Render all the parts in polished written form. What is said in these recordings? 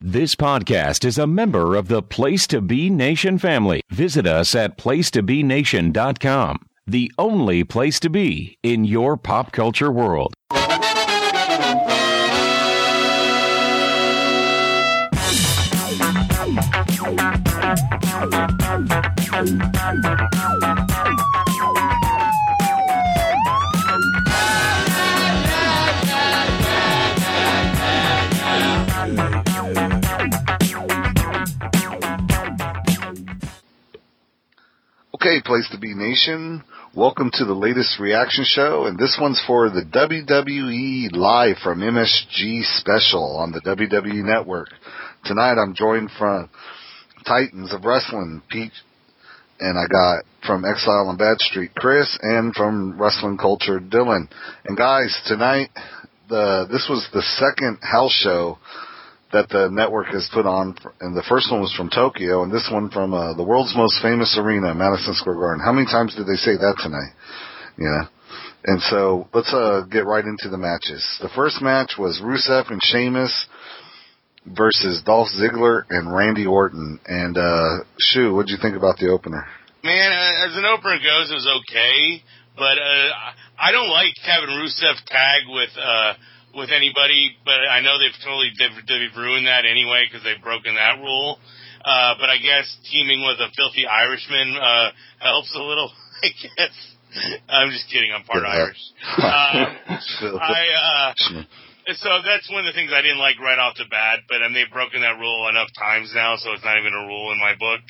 This podcast is a member of the Place to Be Nation family. Visit us at placetobenation.com, the only place to be in your pop culture world. Okay, Place to Be Nation, welcome to the latest reaction show, and this one's for the WWE Live from MSG Special on the WWE Network. Tonight I'm joined from Titans of Wrestling, Pete, and I got from Exile on Bad Street, Chris, and from Wrestling Culture, Dylan. And guys, tonight, this was the second house show that the network has put on, and the first one was from Tokyo, and this one from the world's most famous arena, Madison Square Garden. How many times did they say that tonight? Yeah. And so let's get right into the matches. The first match was Rusev and Sheamus versus Dolph Ziggler and Randy Orton. And Shu, what'd you think about the opener? Man, as an opener goes, it was okay, but I don't like having Rusev tag with anybody, but I know they've ruined that anyway because they've broken that rule. But I guess teaming with a filthy Irishman helps a little, I guess. I'm just kidding, I'm part Irish. So that's one of the things I didn't like right off the bat, but they've broken that rule enough times now, so it's not even a rule in my book.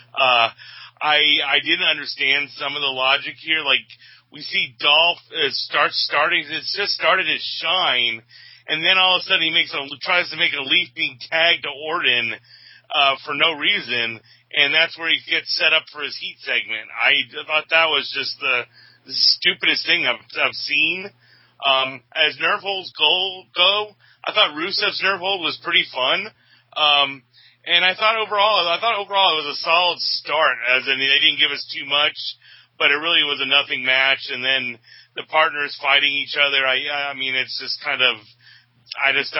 I didn't understand some of the logic here, like, we see Dolph it's just started his shine, and then all of a sudden he tries to make a leaping tag to Orton, for no reason, and that's where he gets set up for his heat segment. I thought that was just the stupidest thing I've seen. As nerve holds go, I thought Rusev's nerve hold was pretty fun. And I thought overall it was a solid start, as in they didn't give us too much, but it really was a nothing match, and then the partners fighting each other. I mean, it's just kind of, I think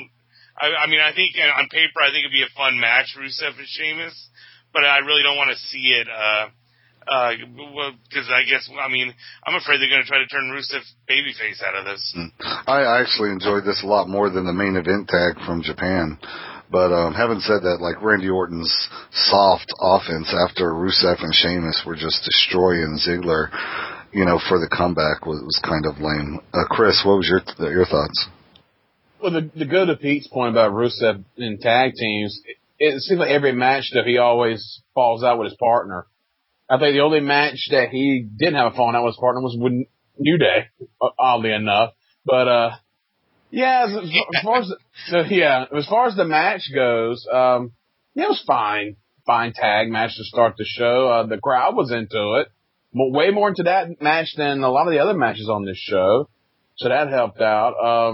on paper, I think it'd be a fun match, Rusev and Sheamus, but I really don't want to see it, because I'm afraid they're going to try to turn Rusev babyface out of this. I actually enjoyed this a lot more than the main event tag from Japan. But having said that, like Randy Orton's soft offense after Rusev and Sheamus were just destroying Ziggler, for the comeback was kind of lame. Chris, what was your thoughts? Well, to go to Pete's point about Rusev in tag teams, it seems like every match that he always falls out with his partner. I think the only match that he didn't have a falling out with his partner was with New Day, oddly enough. But as far as the match goes, it was fine. Fine tag match to start the show. The crowd was into it. Way more into that match than a lot of the other matches on this show. So that helped out.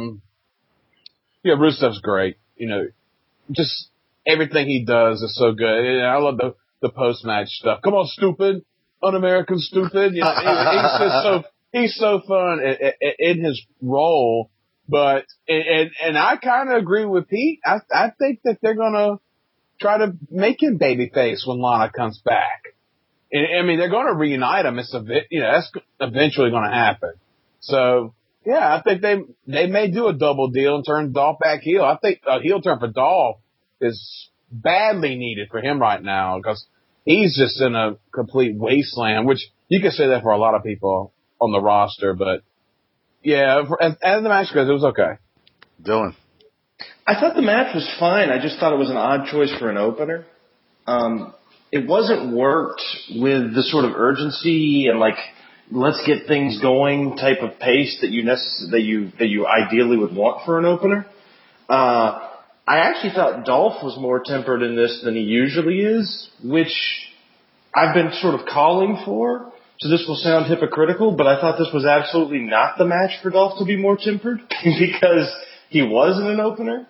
Rusev's great. Just everything he does is so good. And I love the post-match stuff. Come on, stupid. Un-American stupid. He's so fun in his role. But, and I kind of agree with Pete. I think that they're going to try to make him babyface when Lana comes back. And they're going to reunite him. That's eventually going to happen. So, I think they may do a double deal and turn Dolph back heel. I think a heel turn for Dolph is badly needed for him right now because he's just in a complete wasteland, which you can say that for a lot of people on the roster, but as the match goes, it was okay. Dylan. I thought the match was fine. I just thought it was an odd choice for an opener. It wasn't worked with the sort of urgency and let's get things going type of pace that you ideally would want for an opener. I actually thought Dolph was more tempered in this than he usually is, which I've been sort of calling for. So this will sound hypocritical, but I thought this was absolutely not the match for Dolph to be more tempered because he was in an opener.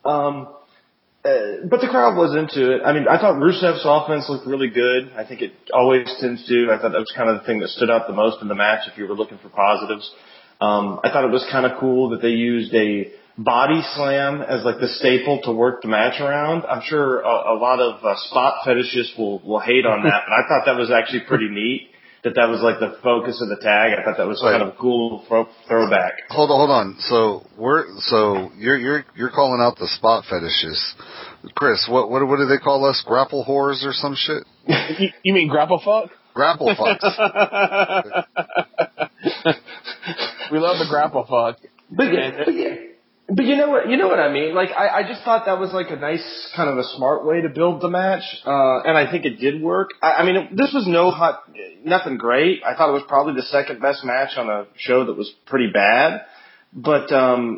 But the crowd was into it. I thought Rusev's offense looked really good. I think it always tends to. I thought that was kind of the thing that stood out the most in the match if you were looking for positives. I thought it was kind of cool that they used a body slam as like the staple to work the match around. I'm sure a lot of spot fetishists will hate on that, but I thought that was actually pretty neat. That was like the focus of the tag. I thought that was kind of a cool throwback. Hold on. So you're calling out the spot fetishists, Chris. What do they call us? Grapple whores or some shit? You mean grapple fuck? Grapple fucks. We love the grapple fuck. But you know what I mean? Like, I just thought that was like a nice, kind of a smart way to build the match. And I think it did work. I mean, this was nothing great. I thought it was probably the second best match on a show that was pretty bad. But,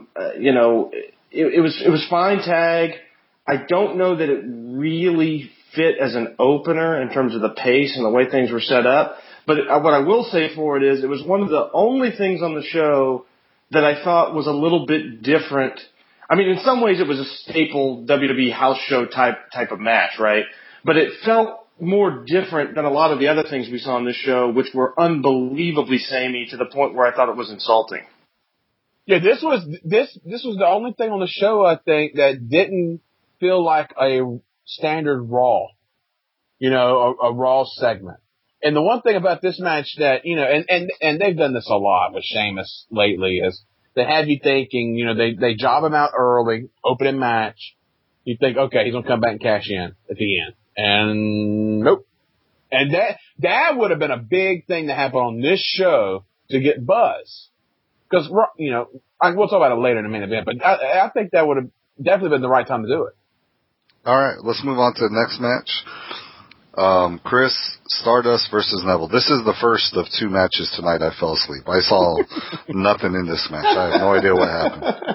it was fine tag. I don't know that it really fit as an opener in terms of the pace and the way things were set up. But what I will say for it is it was one of the only things on the show that I thought was a little bit different. I mean, in some ways it was a staple WWE house show type of match, right? But it felt more different than a lot of the other things we saw on this show, which were unbelievably samey to the point where I thought it was insulting. Yeah, this was the only thing on the show, I think, that didn't feel like a standard Raw, a Raw segment. And the one thing about this match that, and they've done this a lot with Sheamus lately, is they have you thinking, they job him out early, opening match. You think, okay, he's going to come back and cash in at the end. And nope. And that would have been a big thing to happen on this show to get buzz. Because, we'll talk about it later in a minute, but I think that would have definitely been the right time to do it. All right, let's move on to the next match. Chris, Stardust versus Neville. This is the first of two matches tonight I fell asleep. I saw nothing in this match. I have no idea what happened.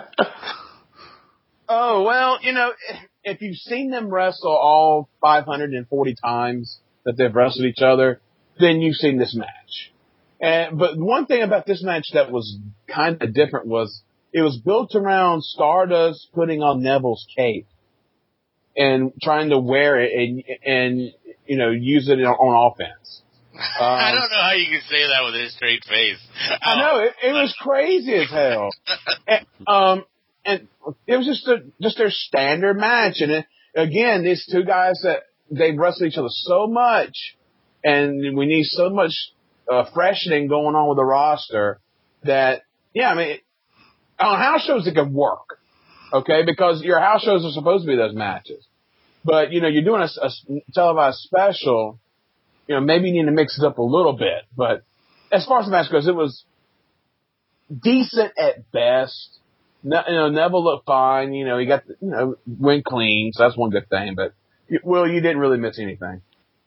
Oh, well, if you've seen them wrestle all 540 times that they've wrestled each other, then you've seen this match. But one thing about this match that was kind of different was it was built around Stardust putting on Neville's cape and trying to wear it and use it on offense. I don't know how you can say that with a straight face. I know, it was crazy as hell. And it was just their standard match. And again, these two guys that they've wrestled each other so much, and we need so much freshening going on with the roster that, on house shows it could work. Okay, because your house shows are supposed to be those matches. But, you're doing a televised special, maybe you need to mix it up a little bit. But as far as the match goes, it was decent at best. Neville looked fine. He got, went clean, so that's one good thing. But, you didn't really miss anything.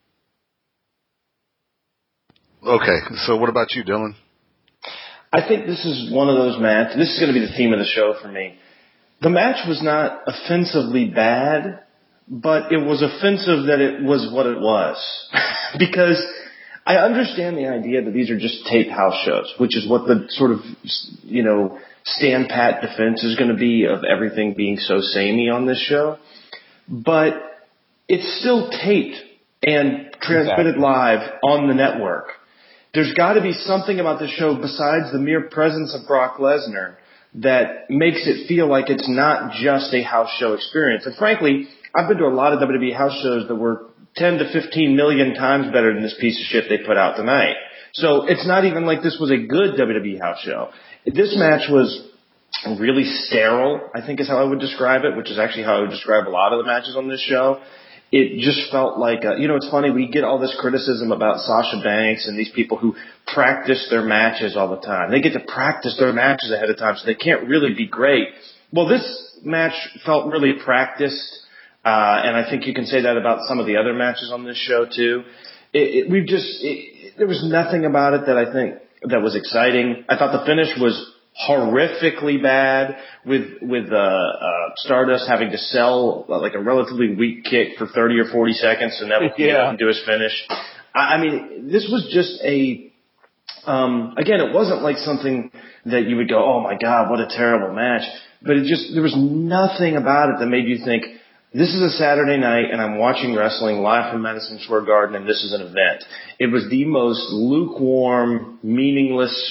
Okay, so what about you, Dylan? I think this is one of those matches. This is going to be the theme of the show for me. The match was not offensively bad, but it was offensive that it was what it was. Because I understand the idea that these are just taped house shows, which is what the sort of, stand pat defense is going to be of everything being so samey on this show. But it's still taped and transmitted live on the network. There's got to be something about the show besides the mere presence of Brock Lesnar that makes it feel like it's not just a house show experience. And frankly, I've been to a lot of WWE house shows that were 10 to 15 million times better than this piece of shit they put out tonight. So it's not even like this was a good WWE house show. This match was really sterile, I think is how I would describe it, which is actually how I would describe a lot of the matches on this show. It just felt like, it's funny, we get all this criticism about Sasha Banks and these people who practice their matches all the time. They get to practice their matches ahead of time, so they can't really be great. Well, this match felt really practiced, and I think you can say that about some of the other matches on this show, too. There was nothing about it that I think that was exciting. I thought the finish was horrifically bad with Stardust having to sell like a relatively weak kick for 30 or 40 seconds so Neville can do his finish. I mean, this was just again, it wasn't like something that you would go, oh my God, what a terrible match. But there was nothing about it that made you think, this is a Saturday night and I'm watching wrestling live from Madison Square Garden and this is an event. It was the most lukewarm, meaningless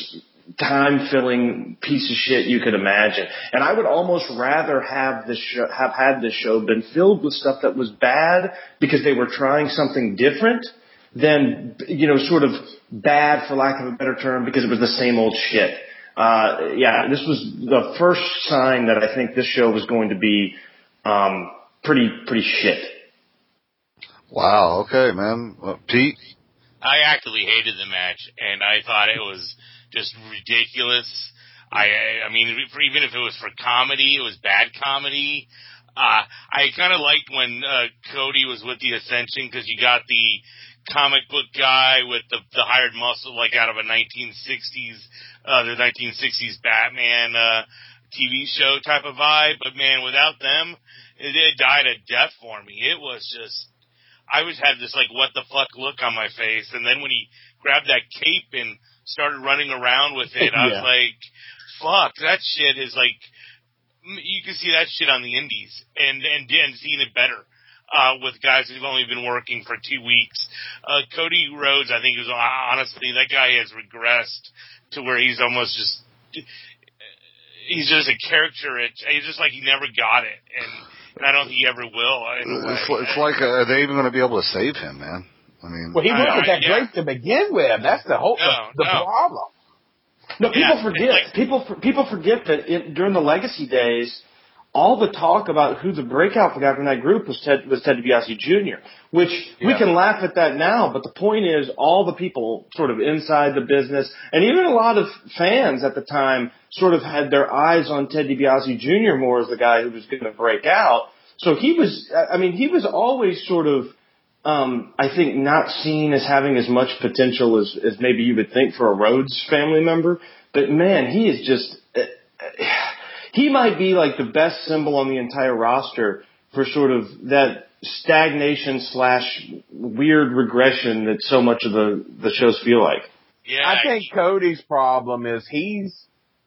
time-filling piece of shit you could imagine. And I would almost rather have had this show been filled with stuff that was bad because they were trying something different than, sort of bad, for lack of a better term, because it was the same old shit. This was the first sign that I think this show was going to be pretty shit. Wow. Okay, man. Pete? I actively hated the match, and I thought it was just ridiculous. I mean, even if it was for comedy, it was bad comedy. I kind of liked when Cody was with the Ascension, because you got the comic book guy with the hired muscle, like out of a 1960s Batman TV show type of vibe. But man, without them, it died a death for me. It was just, I always had this like what the fuck look on my face, and then when he grabbed that cape and started running around with it, I was like, fuck, that shit is like, you can see that shit on the indies and seeing it better with guys who've only been working for 2 weeks. Cody Rhodes, I think, honestly, that guy has regressed to where he's almost just, he's just a caricature. He's just like he never got it, and I don't think he ever will. It's like, are they even going to be able to save him, man? I mean, well, he wasn't that great to begin with. That's the whole the problem. No, people forget. People forget that during the Legacy days, all the talk about who the breakout guy from that group was Ted DiBiase Jr., which we can laugh at that now, but the point is all the people sort of inside the business, and even a lot of fans at the time sort of had their eyes on Ted DiBiase Jr. more as the guy who was going to break out. So he was always sort of, I think, not seen as having as much potential as maybe you would think for a Rhodes family member. But man, he is just, he might be like the best symbol on the entire roster for sort of that stagnation / weird regression that so much of the shows feel like. Yeah, I think Cody's problem is he's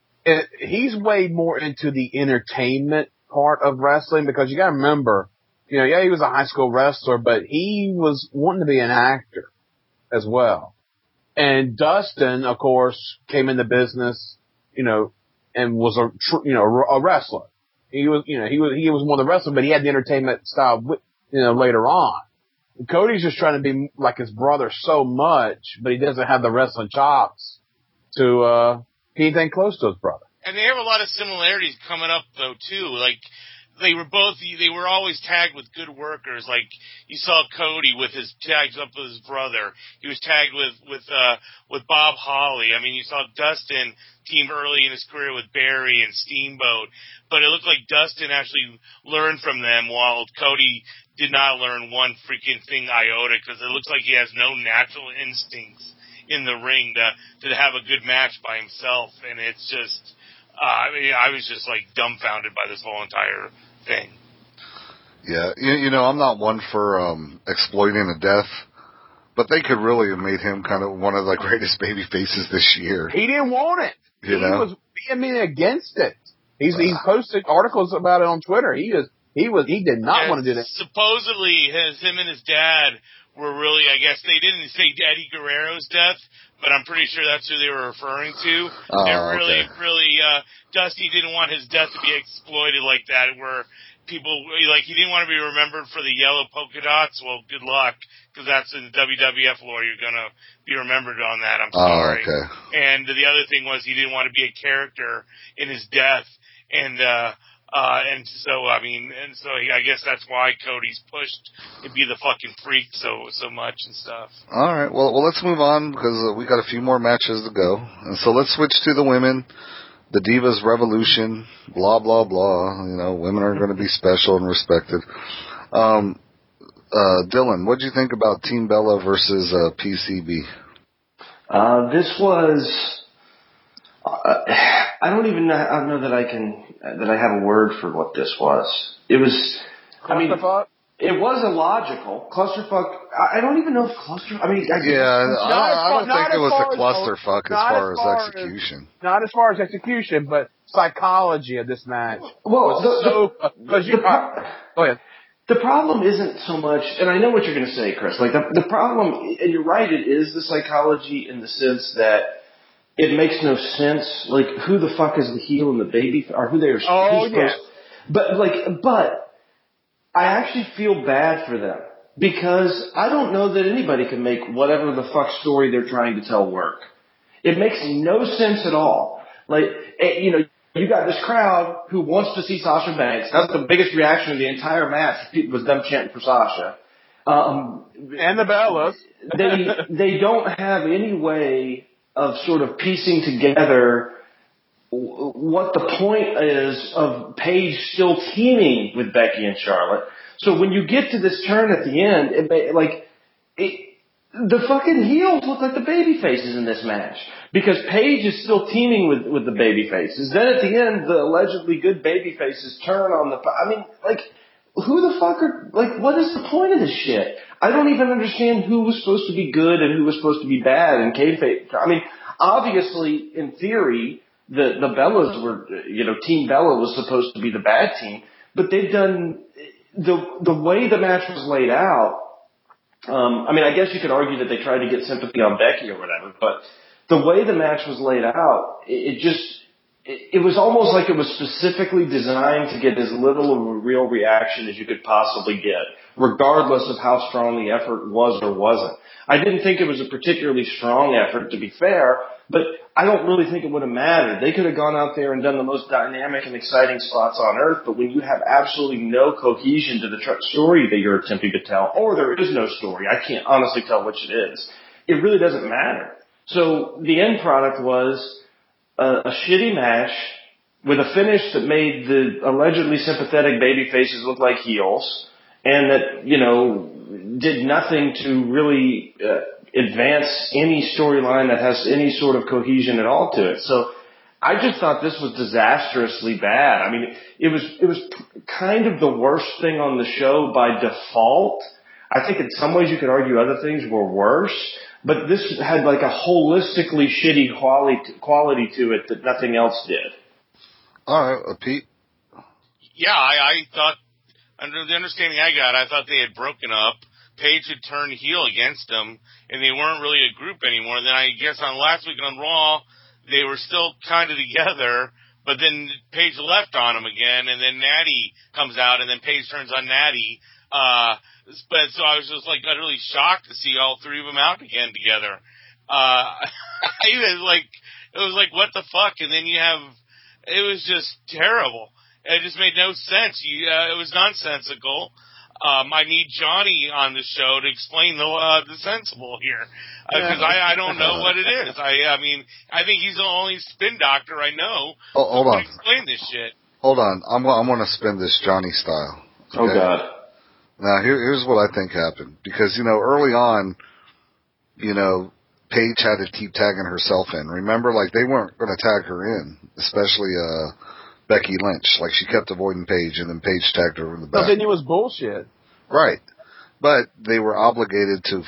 way more into the entertainment part of wrestling, because you got to remember, he was a high school wrestler, but he was wanting to be an actor as well. And Dustin, of course, came in the business, and was a wrestler. He was one of the wrestlers, but he had the entertainment style, later on. And Cody's just trying to be like his brother so much, but he doesn't have the wrestling chops to be anything close to his brother. And they have a lot of similarities coming up though too. Like they were always tagged with good workers. Like you saw Cody with his tags up with his brother. He was tagged with Bob Holly. I mean, you saw Dustin team early in his career with Barry and Steamboat, but it looked like Dustin actually learned from them, while Cody did not learn one freaking thing iota, because it looks like he has no natural instincts in the ring to have a good match by himself. And it's just, I was just like dumbfounded by this whole entire thing. Yeah, I'm not one for exploiting a death, but they could really have made him kind of one of the greatest baby faces this year. He didn't want it. He was being against it. He's posted articles about it on Twitter. He did not want to do that. Supposedly, him and his dad were really, I guess they didn't say Eddie Guerrero's death, but I'm pretty sure that's who they were referring to. They're really, Dusty didn't want his death to be exploited like that, where people, like, he didn't want to be remembered for the yellow polka dots. Well, good luck, because that's in the WWF lore. You're going to be remembered on that. I'm sorry. Okay. And the other thing was he didn't want to be a character in his death. And so I guess that's why Cody's pushed to be the fucking freak so much and stuff. All right. Well, let's move on, because we got a few more matches to go. And so let's switch to the women. The Divas Revolution, blah, blah, blah. Women are going to be special and respected. Dylan, what did you think about Team Bella versus PCB? This was, I don't know that I have a word for what this was. It was, it was illogical. Clusterfuck, I don't even know if clusterfuck, I don't think it was a clusterfuck as far as execution. Not as far as execution, but psychology of this match. Well, go ahead. The problem isn't so much, and I know what you're going to say, Chris, like the problem, and you're right, it is the psychology in the sense that it makes no sense. Like, who the fuck is the heel and the baby, or who they're supposed. But I actually feel bad for them because I don't know that anybody can make whatever the fuck story they're trying to tell work. It makes no sense at all. Like, you know, you got this crowd who wants to see Sasha Banks. That's the biggest reaction of the entire match was them chanting for Sasha. And the Bellas. They don't have any way of sort of piecing together what the point is of Paige still teaming with Becky and Charlotte. So when you get to this turn at the end, the fucking heels look like the baby faces in this match because Paige is still teaming with the baby faces. Then at the end, the allegedly good baby faces turn on the. I mean, like, who the fuck are, like, what is the point of this shit? I don't even understand who was supposed to be good and who was supposed to be bad in kayfabe. I mean, obviously, in theory, the Bellas were, you know, Team Bella was supposed to be the bad team, but they've done, the way the match was laid out, I mean, I guess you could argue that they tried to get sympathy on Becky or whatever, but the way the match was laid out, it was almost like it was specifically designed to get as little of a real reaction as you could possibly get, regardless of how strong the effort was or wasn't. I didn't think it was a particularly strong effort, to be fair, but I don't really think it would have mattered. They could have gone out there and done the most dynamic and exciting spots on earth, but when you have absolutely no cohesion to the story that you're attempting to tell, or there is no story, I can't honestly tell which it is, it really doesn't matter. So the end product was a shitty match with a finish that made the allegedly sympathetic baby faces look like heels, and that, you know, did nothing to really advance any storyline that has any sort of cohesion at all to it. So I just thought this was disastrously bad. I mean, it was kind of the worst thing on the show by default. I think in some ways you could argue other things were worse, but this had like a holistically shitty quality to it that nothing else did. All right, Pete. Yeah, I thought, under the understanding I thought they had broken up. Paige had turned heel against them, and they weren't really a group anymore. Then I guess on last week on Raw, they were still kind of together, but then Paige left on them again, and then Natty comes out, and then Paige turns on Natty. But so I was just like utterly shocked to see all three of them out again together. It was like, what the fuck? And then it was just terrible. It just made no sense. It was nonsensical. I need Johnny on the show to explain the sensible here, because I don't know what it is. I mean, I think he's the only spin doctor I know who can explain this shit. Hold on, I'm going to spin this Johnny style. Okay? Oh God. Now here's what I think happened, because you know early on, you know, Paige had to keep tagging herself in. Remember, like they weren't going to tag her in, especially Becky Lynch. Like she kept avoiding Paige, and then Paige tagged her in the back. But then it was bullshit. Right. But they were obligated to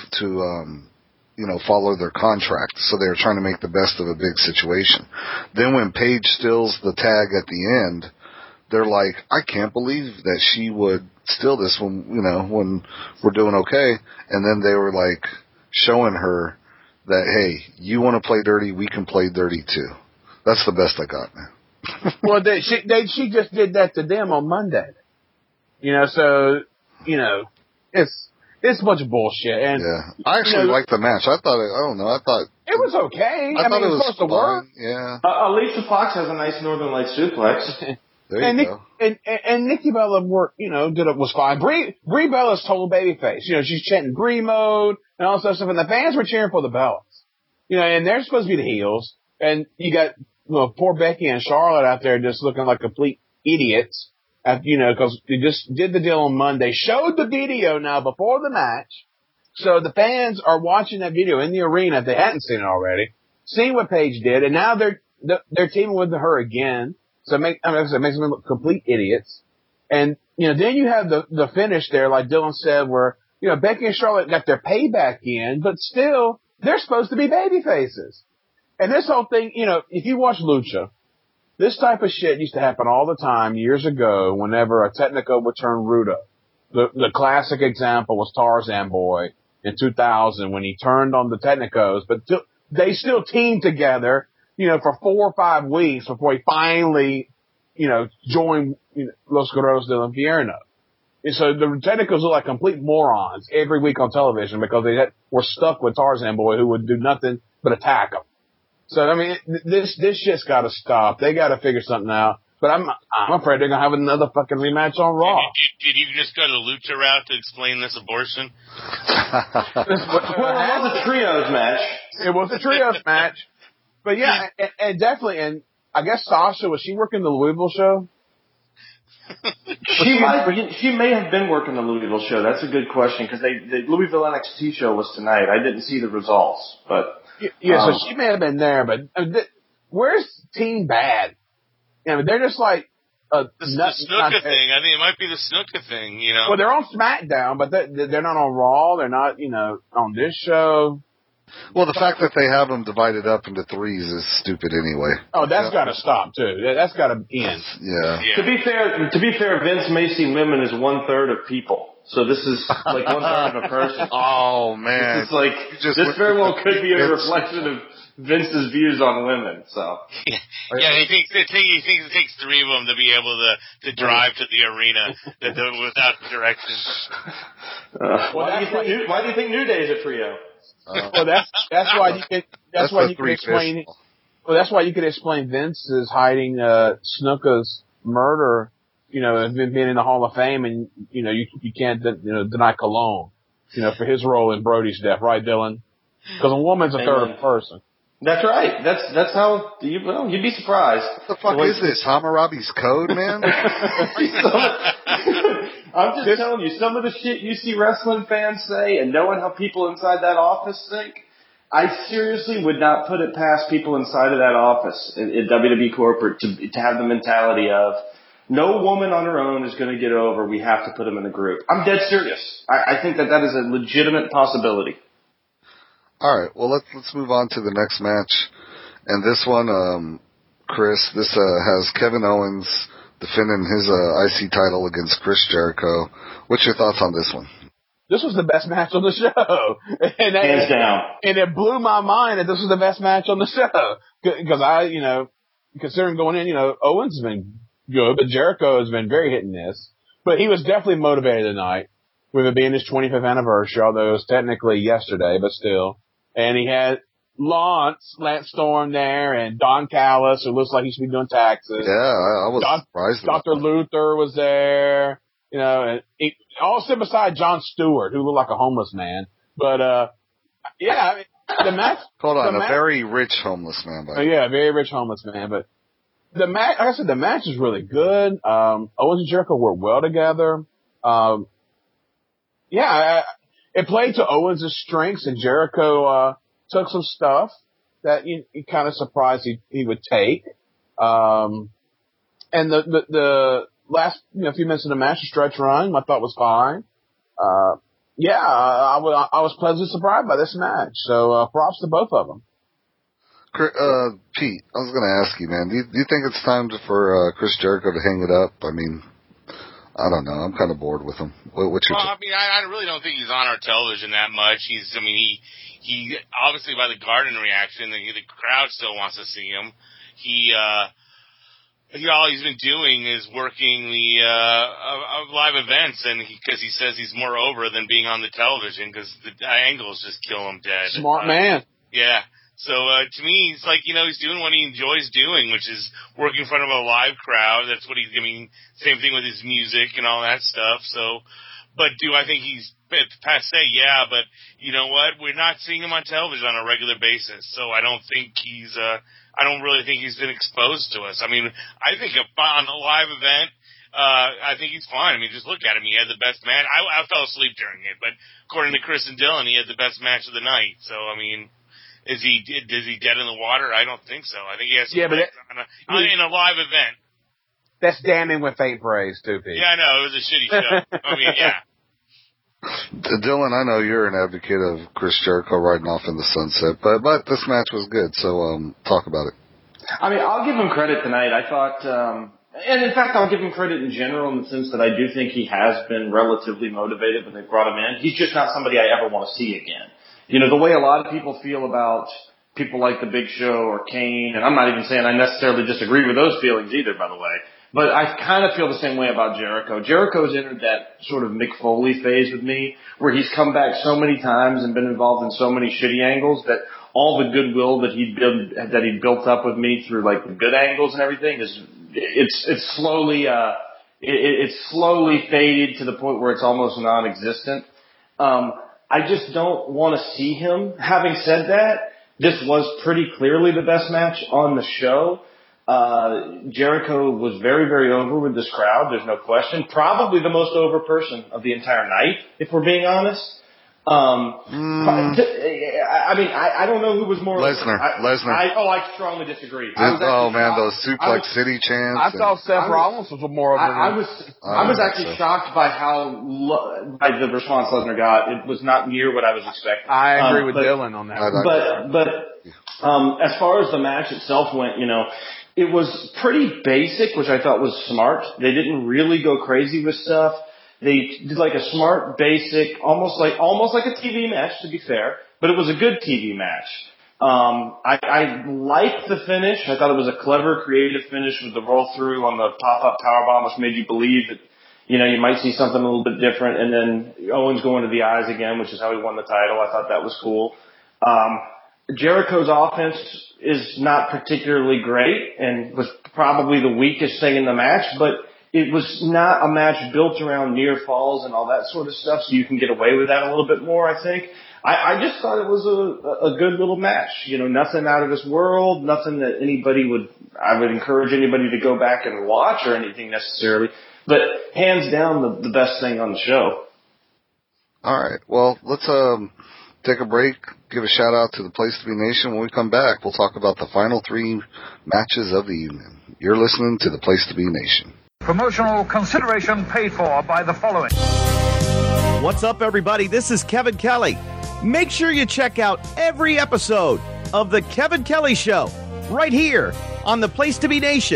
you know, follow their contract, so they were trying to make the best of a big situation. Then when Paige steals the tag at the end, they're like, I can't believe that she would steal this when, you know, when we're doing okay. And then they were like showing her that, hey, you want to play dirty, we can play dirty too. That's the best I got, man. Well, she just did that to them on Monday. You know, so, you know, it's a bunch of bullshit. And yeah, I actually liked the match. I thought it was okay. I mean, it was supposed to work. Yeah. Alicia Fox has a nice Northern Light suplex. There you go. And Nikki Bella was fine. Brie Bella's total babyface. You know, she's chanting Brie mode and all that stuff, and the fans were cheering for the Bellas. You know, and they're supposed to be the heels, and you got, you know, poor Becky and Charlotte out there just looking like complete idiots. You know, because they just did the deal on Monday, showed the video now before the match, so the fans are watching that video in the arena if they hadn't seen it already, seeing what Paige did, and now they're teaming with her again. So it makes them look complete idiots. And, you know, then you have the finish there, like Dylan said, where, you know, Becky and Charlotte got their payback in, but still, they're supposed to be baby faces. And this whole thing, you know, if you watch Lucha, this type of shit used to happen all the time years ago whenever a Technico would turn Rudo. The classic example was Tarzan Boy in 2000 when he turned on the Technicos, but they still teamed together for 4 or 5 weeks before he finally, joined Los Guerreros del Infierno. And so the Technicals look like complete morons every week on television because they were stuck with Tarzan Boy, who would do nothing but attack them. So, I mean, this shit's gotta stop. They gotta figure something out. But I'm afraid they're gonna have another fucking rematch on Raw. Did you just go to Lucha route to explain this abortion? Well, it was a trios match. It was a trios match. But yeah, and definitely, and I guess Sasha, was she working the Louisville show? She may have been working the Louisville show. That's a good question because the Louisville NXT show was tonight. I didn't see the results, but yeah, so she may have been there. But where's Team Bad? They're just like the Snuka thing. I think it might be the Snuka thing. Well, they're on SmackDown, but they're not on Raw. They're not, on this show. Well, the fact that they have them divided up into threes is stupid anyway. Oh, that's got to stop too. That's got to end. Yeah. To be fair, Vince may see women as 1/3 of people. So this is like 1/3 of a person. Oh man, this is like this very well could be a reflection of Vince's views on women. So he thinks it takes 3 of them to be able to drive to the arena without directions. Why do you think New Day is a trio? Well, that's why you can explain. Well, that's why you could explain Vince's hiding Snuka's murder. Being in the Hall of Fame, and you can't deny Colon, for his role in Brody's death, right, Dylan? Because a woman's a third person. That's right. That's how you'd be surprised. What the fuck is this? Hammurabi's Code, man? I'm just telling you, some of the shit you see wrestling fans say and knowing how people inside that office think, I seriously would not put it past people inside of that office at WWE corporate to have the mentality of, no woman on her own is going to get over, we have to put them in a group. I'm dead serious. I think that is a legitimate possibility. All right, well, let's move on to the next match. And this one, Chris, this has Kevin Owens defending his IC title against Chris Jericho. What's your thoughts on this one? This was the best match on the show. Hands down. And it blew my mind that this was the best match on the show. Because considering going in, Owens has been good, but Jericho has been very hit and miss. But he was definitely motivated tonight with it being his 25th anniversary, although it was technically yesterday, but still. And he had Lance Storm there, and Don Callis, who looks like he should be doing taxes. Yeah, I was surprised. Dr. Luther was there, and all sit beside Jon Stewart, who looked like a homeless man. But, the match. Hold on, a very rich homeless man. Yeah, a very rich homeless man. But the match, like I said, the match is really good. Owens and Jericho work well together. It played to Owens' strengths, and Jericho took some stuff that you kind of surprised he would take. And the last few minutes of the match, the stretch run, I thought was fine. I was pleasantly surprised by this match. So props to both of them. Pete, I was going to ask you, man, do you think it's time for Chris Jericho to hang it up? I mean, I don't know. I'm kind of bored with him. I really don't think he's on our television that much. He obviously by the Garden reaction, the crowd still wants to see him. All he's been doing is working the live events, and because he says he's more over than being on the television because the angles just kill him dead. Smart man. Yeah. So to me, it's like he's doing what he enjoys doing, which is working in front of a live crowd. That's what he's doing. Same thing with his music and all that stuff. So, but do I think he's passe? Yeah, but you know what? We're not seeing him on television on a regular basis, so I don't think he's. I don't really think he's been exposed to us. I mean, I think on a live event, I think he's fine. I mean, just look at him. He had the best match. I fell asleep during it, but according to Chris and Dylan, he had the best match of the night. So, I mean. Is he dead in the water? I don't think so. I think he has some in a live event. That's damning with faint praise, too, Pete. Yeah, I know. It was a shitty show. I mean, yeah. Dylan, I know you're an advocate of Chris Jericho riding off in the sunset, but this match was good, so talk about it. I mean, I'll give him credit tonight. I thought, and in fact, I'll give him credit in general in the sense that I do think he has been relatively motivated when they brought him in. He's just not somebody I ever want to see again. The way a lot of people feel about people like The Big Show or Kane, and I'm not even saying I necessarily disagree with those feelings either, by the way. But I kind of feel the same way about Jericho. Jericho's entered that sort of Mick Foley phase with me, where he's come back so many times and been involved in so many shitty angles that all the goodwill that he'd built up with me through like the good angles and everything it's slowly faded to the point where it's almost non-existent. I just don't want to see him. Having said that, this was pretty clearly the best match on the show. Jericho was very, very over with this crowd. There's no question. Probably the most over person of the entire night, if we're being honest. I mean, I don't know who was more. Lesnar. I strongly disagree. Those Suplex City chants. I thought Seth Rollins was more over. I was actually shocked by by the response Lesnar got. It was not near what I was expecting. I agree with Dylan on that. But as far as the match itself went, it was pretty basic, which I thought was smart. They didn't really go crazy with stuff. They did like a smart, basic, almost like a TV match, to be fair, but it was a good TV match. I liked the finish. I thought it was a clever, creative finish with the roll through on the pop-up powerbomb, which made you believe that, you might see something a little bit different. And then Owens going to the eyes again, which is how he won the title. I thought that was cool. Jericho's offense is not particularly great and was probably the weakest thing in the match, but it was not a match built around near falls and all that sort of stuff, so you can get away with that a little bit more, I think. I just thought it was a good little match. Nothing out of this world, nothing that I would encourage anybody to go back and watch or anything necessarily, but hands down the best thing on the show. All right. Well, let's take a break, give a shout out to the Place to Be Nation. When we come back, we'll talk about the final 3 matches of the evening. You're listening to the Place to Be Nation. Promotional consideration paid for by the following. What's up, everybody? This is Kevin Kelly. Make sure you check out every episode of The Kevin Kelly Show right here on the Place to Be Nation.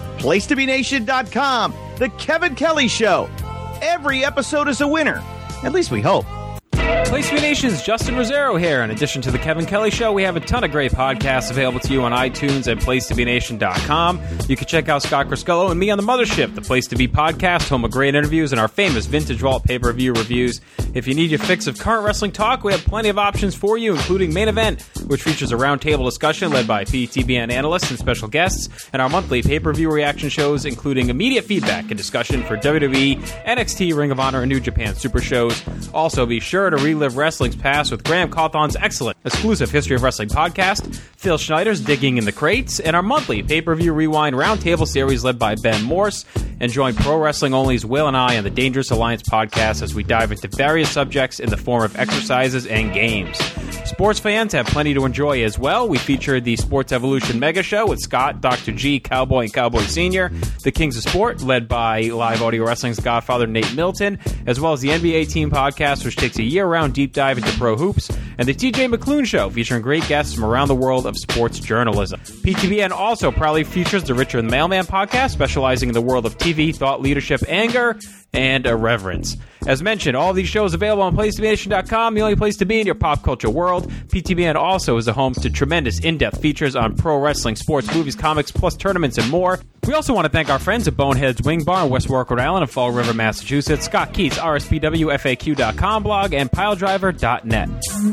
PlaceToBeNation.com. The Kevin Kelly Show. Every episode is a winner. At least we hope. Place to Be Nation's Justin Rosero here. In addition to the Kevin Kelly Show, we have a ton of great podcasts available to you on iTunes and PlaceToBeNation.com. You can check out Scott Criscullo and me on the Mothership, the Place to Be podcast, home of great interviews and our famous Vintage Vault pay-per-view reviews. If you need your fix of current wrestling talk, we have plenty of options for you, including Main Event, which features a roundtable discussion led by PTBN analysts and special guests, and our monthly pay-per-view reaction shows, including immediate feedback and discussion for WWE, NXT, Ring of Honor, and New Japan Super Shows. Also, be sure to relive wrestling's past with Graham Cawthon's excellent exclusive History of Wrestling podcast, Phil Schneider's Digging in the Crates, and our monthly pay-per-view rewind roundtable series led by Ben Morse. And join Pro Wrestling Only's Will and I on the Dangerous Alliance podcast as we dive into various subjects in the form of exercises and games. Sports fans have plenty to enjoy as well. We featured the Sports Evolution Mega Show with Scott, Dr. G, Cowboy, and Cowboy Sr., the Kings of Sport, led by Live Audio Wrestling's Godfather Nate Milton, as well as the NBA Team podcast, which takes a year-round deep dive into pro hoops, and the TJ McClune Show, featuring great guests from around the world of sports journalism. PTBN also proudly features the Richard the Mailman podcast, specializing in the world of TV, thought leadership, anger, and irreverence. As mentioned, all of these shows available on PlaceToBeNation.com, the only place to be in your pop culture world. PTBN also is a home to tremendous in-depth features on pro wrestling, sports, movies, comics, plus tournaments and more. We also want to thank our friends at Bonehead's Wing Bar in West Warwick, Rhode Island, and Fall River, Massachusetts, Scott Keats, RSPWFAQ.com blog, and PileDriver.net.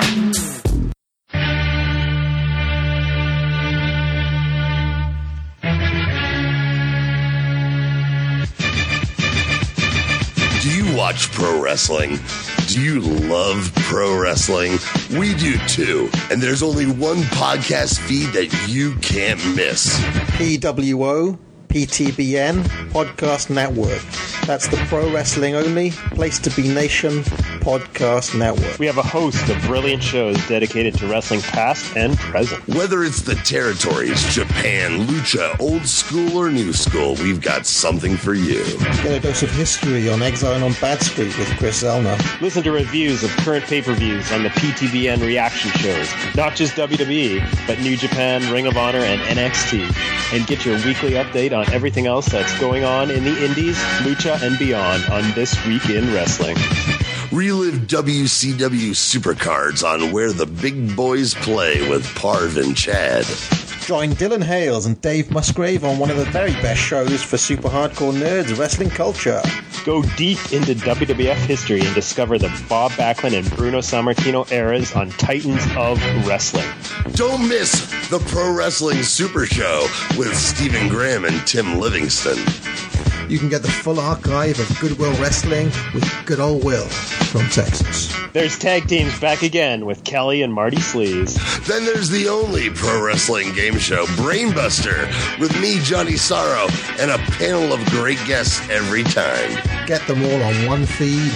Do you watch pro wrestling? Do you love pro wrestling? We do too. And there's only one podcast feed that you can't miss. PWO, PTBN, Podcast Network. That's the Pro Wrestling Only, Place to Be Nation Podcast Network. We have a host of brilliant shows dedicated to wrestling past and present. Whether it's the territories, Japan, Lucha, old school or new school, we've got something for you. Get a dose of history on Exile on Bad Street with Chris Elner. Listen to reviews of current pay-per-views on the PTBN reaction shows. Not just WWE, but New Japan, Ring of Honor, and NXT. And get your weekly update on everything else that's going on in the indies, Lucha, and beyond on This Week in Wrestling. Relive WCW Supercards on Where the Big Boys Play with Parv and Chad. Join Dylan Hales and Dave Musgrave on one of the very best shows for super hardcore nerds, wrestling culture. Go deep into WWF history and discover the Bob Backlund and Bruno Sammartino eras on Titans of Wrestling. Don't miss the Pro Wrestling Super Show with Stephen Graham and Tim Livingston. You can get the full archive of Goodwill Wrestling with Good Old Will from Texas. There's tag teams back again with Kelly and Marty Sleaze. Then there's the only pro wrestling game show, Brainbuster, with me, Johnny Sorrow, and a panel of great guests every time. Get them all on one feed.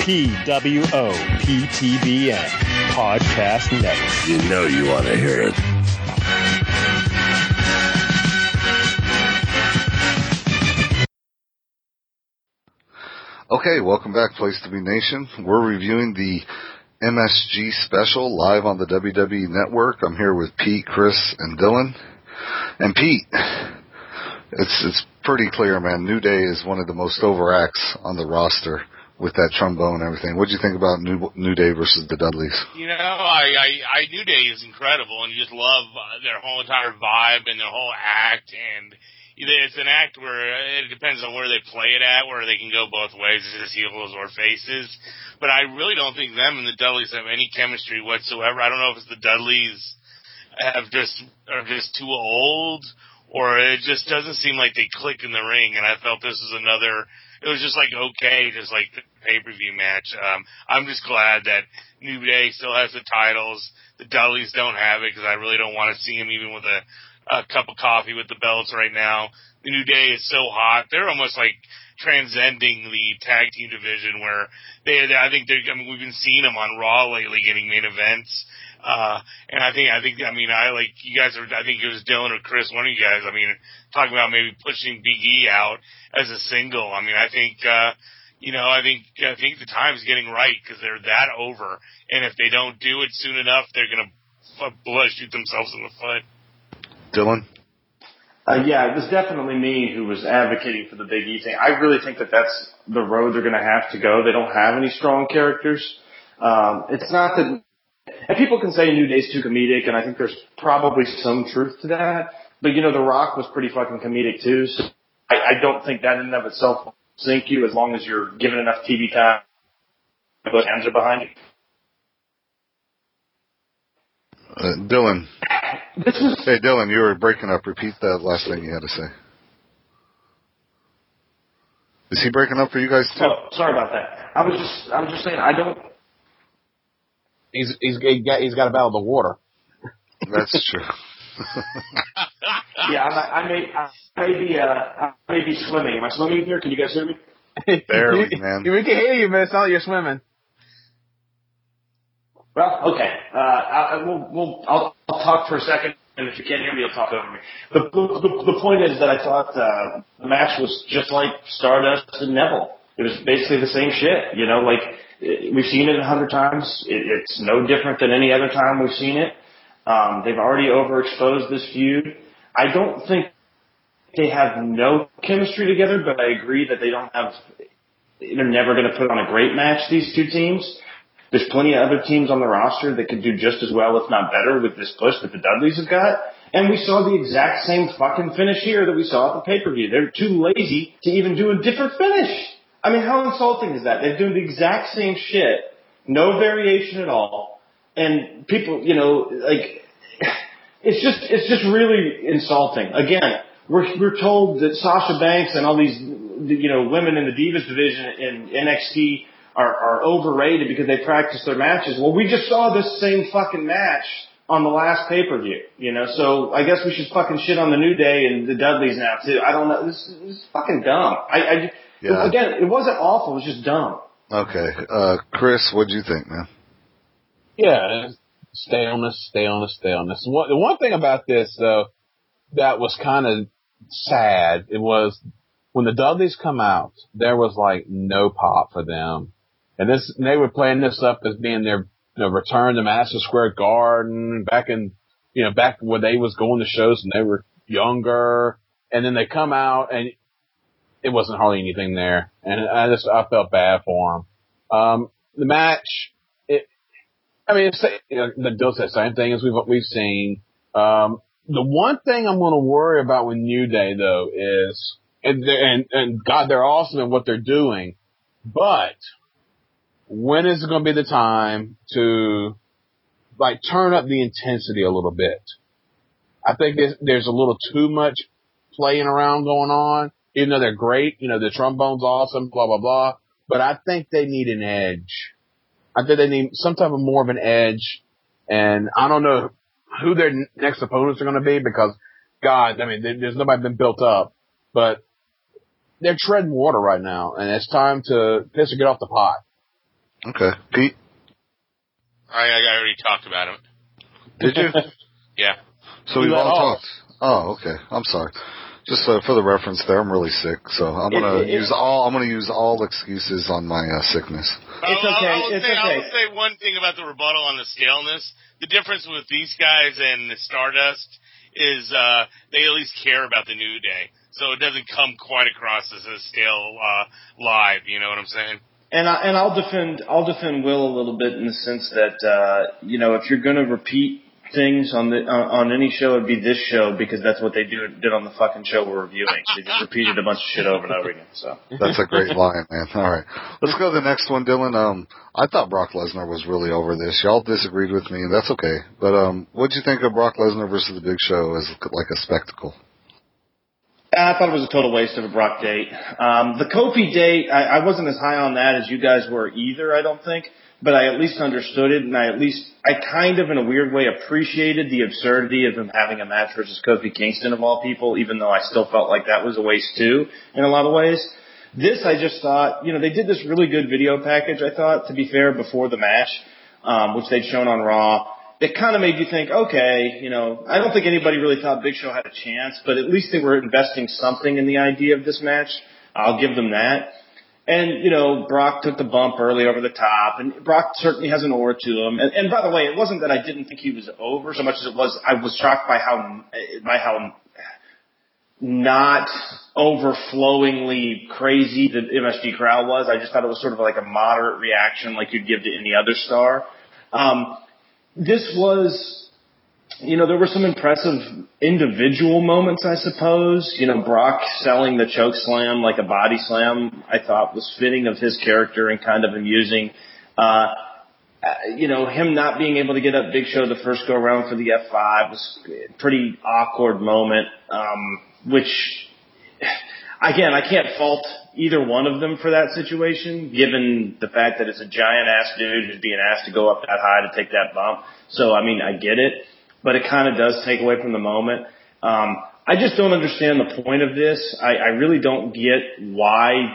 PWOPTBN Podcast Network. You know you want to hear it. Okay, welcome back, Place to Be Nation. We're reviewing the MSG special live on the WWE Network. I'm here with Pete, Chris, and Dylan. And Pete, it's pretty clear, man. New Day is one of the most over acts on the roster with that trombone and everything. What do you think about New Day versus the Dudleys? You know, I New Day is incredible, and you just love their whole entire vibe and their whole act, and it's an act where it depends on where they play it at, where they can go both ways, as heels or faces. But I really don't think them and the Dudleys have any chemistry whatsoever. I don't know if it's the Dudleys are just too old, or it just doesn't seem like they click in the ring. And I felt this was it was just like okay, just like the pay-per-view match. I'm just glad that New Day still has the titles. The Dudleys don't have it, because I really don't want to see them even with a cup of coffee with the belts right now. The New Day is so hot. They're almost like transcending the tag team division, where I think we've been seeing them on Raw lately getting main events. And I think you guys are, I think it was Dylan or Chris, one of you guys, talking about maybe pushing Big E out as a single. I think the time's getting right, because they're that over. And if they don't do it soon enough, they're going to shoot themselves in the foot. Dylan? Yeah, it was definitely me who was advocating for the Big E thing. I really think that that's the road they're going to have to go. They don't have any strong characters. It's not that, and people can say New Day's too comedic, and I think there's probably some truth to that. But The Rock was pretty fucking comedic too, so I don't think that in and of itself will sink you, as long as you're given enough TV time, both hands are behind you. Dylan. Hey, Dylan, you were breaking up. Repeat that last thing you had to say. Is he breaking up for you guys too? Oh, sorry about that. I was just saying, I don't. He's got a battle of the water. That's true. Yeah, I may be swimming. Am I swimming here? Can you guys hear me? Barely, man. We can hear you, but it's not like you're swimming. Well, okay. I'll talk for a second, and if you can't hear me, you'll talk over me. The point is that I thought the match was just like Stardust and Neville. It was basically the same shit. We've seen it 100 times. It's no different than any other time we've seen it. They've already overexposed this feud. I don't think they have no chemistry together, but I agree that they're never going to put on a great match, these two teams. There's plenty of other teams on the roster that could do just as well, if not better, with this push that the Dudleys have got. And we saw the exact same fucking finish here that we saw at the pay-per-view. They're too lazy to even do a different finish. How insulting is that? They're doing the exact same shit, no variation at all. And people, it's just really insulting. Again, we're told that Sasha Banks and all these, women in the Divas division in NXT are overrated because they practice their matches. Well, we just saw this same fucking match on the last pay-per-view, so I guess we should fucking shit on the New Day and the Dudleys now too. I don't know. This is fucking dumb. Again, it wasn't awful. It was just dumb. Okay. Chris, what'd you think, man? Yeah. Stay on this. The one thing about this, though, that was kind of sad, it was when the Dudleys come out, there was no pop for them. And they were playing this up as being their return to Madison Square Garden back when they was going to shows and they were younger. And then they come out and it wasn't hardly anything there. And I felt bad for them. the match, it's the same thing as we've seen. The one thing I'm going to worry about with New Day though is, and God, they're awesome at what they're doing, but when is it going to be the time to like turn up the intensity a little bit? I think there's a little too much playing around going on, even though they're great. The trombone's awesome, blah, blah, blah. But I think they need an edge. I think they need some type of more of an edge. And I don't know who their next opponents are going to be because, God, there's nobody been built up. But they're treading water right now, and it's time to piss or get off the pot. Okay. Pete? I already talked about him. Did you? Yeah. So we've all talked. Oh, okay. I'm sorry. Just for the reference there, I'm really sick, so I'm gonna use all excuses on my sickness. It's okay. I will say one thing about the rebuttal on the staleness. The difference with these guys and the Stardust is they at least care about the New Day, so it doesn't come quite across as a stale live. You know what I'm saying? And I'll defend Will a little bit in the sense that if you're going to repeat things on any show, it'd be this show because that's what they did on the fucking show we're reviewing. They just repeated a bunch of shit over and over again. So that's a great line, man. All right, let's go to the next one, Dylan. I thought Brock Lesnar was really over this. Y'all disagreed with me, and that's okay. But what'd you think of Brock Lesnar versus the Big Show as like a spectacle? I thought it was a total waste of a Brock date. The Kofi date, I wasn't as high on that as you guys were either, I don't think. But I at least understood it, and I kind of, in a weird way, appreciated the absurdity of him having a match versus Kofi Kingston, of all people, even though I still felt like that was a waste, too, in a lot of ways. This, I just thought, they did this really good video package, I thought, to be fair, before the match, which they'd shown on Raw. It kind of made you think, okay, I don't think anybody really thought Big Show had a chance, but at least they were investing something in the idea of this match. I'll give them that. And, Brock took the bump early over the top, and Brock certainly has an aura to him. And by the way, it wasn't that I didn't think he was over so much as it was I was shocked by how not overflowingly crazy the MSG crowd was. I just thought it was sort of like a moderate reaction like you'd give to any other star. This was, there were some impressive individual moments, I suppose. Brock selling the choke slam like a body slam, I thought was fitting of his character and kind of amusing. Him not being able to get up Big Show the first go around for the F5 was a pretty awkward moment, which, again, I can't fault either one of them for that situation, given the fact that it's a giant-ass dude who's being asked to go up that high to take that bump. So, I get it. But it kind of does take away from the moment. I just don't understand the point of this. I really don't get why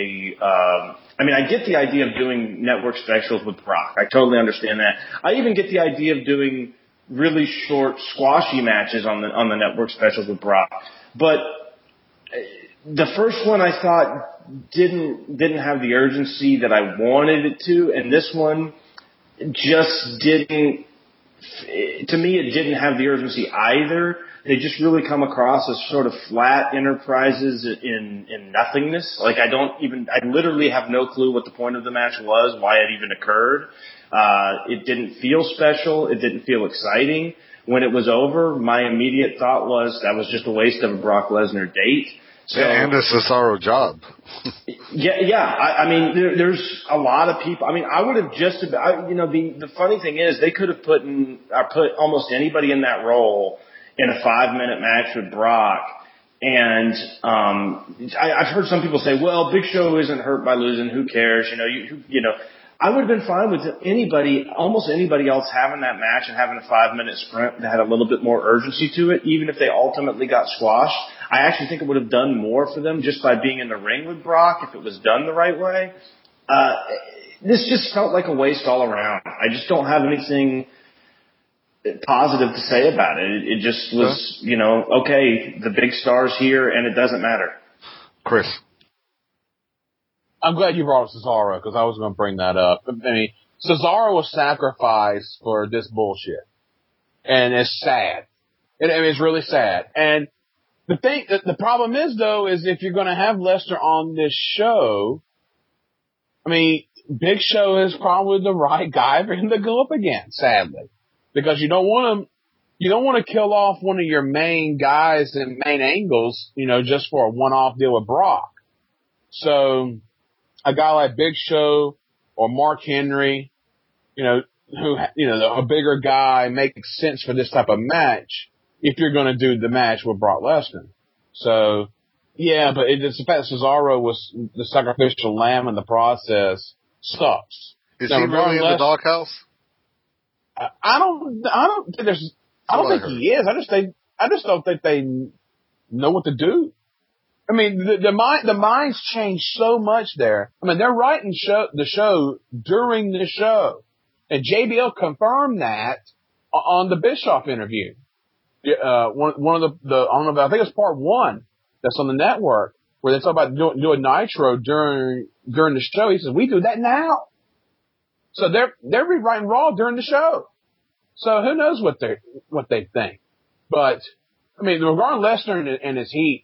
I get the idea of doing network specials with Brock. I totally understand that. I even get the idea of doing really short, squashy matches on the network specials with Brock. But the first one I thought didn't have the urgency that I wanted it to, and this one just didn't. To me, it didn't have the urgency either. They just really come across as sort of flat enterprises in nothingness. Like I literally have no clue what the point of the match was, why it even occurred. It didn't feel special. It didn't feel exciting. When it was over, my immediate thought was that was just a waste of a Brock Lesnar date. So, and a Cesaro job. Yeah. There's a lot of people. I would have just about, the funny thing is they could have put almost anybody in that role in a 5-minute match with Brock. And, I've heard some people say, well, Big Show isn't hurt by losing. Who cares? I would have been fine with almost anybody else having that match and having a 5-minute sprint that had a little bit more urgency to it, even if they ultimately got squashed. I actually think it would have done more for them just by being in the ring with Brock if it was done the right way. This just felt like a waste all around. I just don't have anything positive to say about it. It just was, okay, the big star's here and it doesn't matter. Chris. I'm glad you brought up Cesaro because I was going to bring that up. Cesaro was sacrificed for this bullshit. And it's sad. It's really sad. And the problem is, though, is if you're going to have Lesnar on this show, Big Show is probably the right guy for him to go up against, sadly, because you don't want to kill off one of your main guys and main angles, just for a one-off deal with Brock. So a guy like Big Show or Mark Henry, who, a bigger guy makes sense for this type of match if you're going to do the match with Brock Lesnar. So, yeah, but it's the fact that Cesaro was the sacrificial lamb in the process sucks. Is he really in the doghouse? I don't think he is. I just don't think they know what to do. I mean, the minds change so much there. I mean, they're writing the show during the show, and JBL confirmed that on the Bischoff interview. One of the I don't know, I think it's part 1 that's on the network where they talk about doing Nitro during the show. He says, we do that now. So they're rewriting Raw during the show. So who knows what they think. But, I mean, regarding Lesnar and his heat,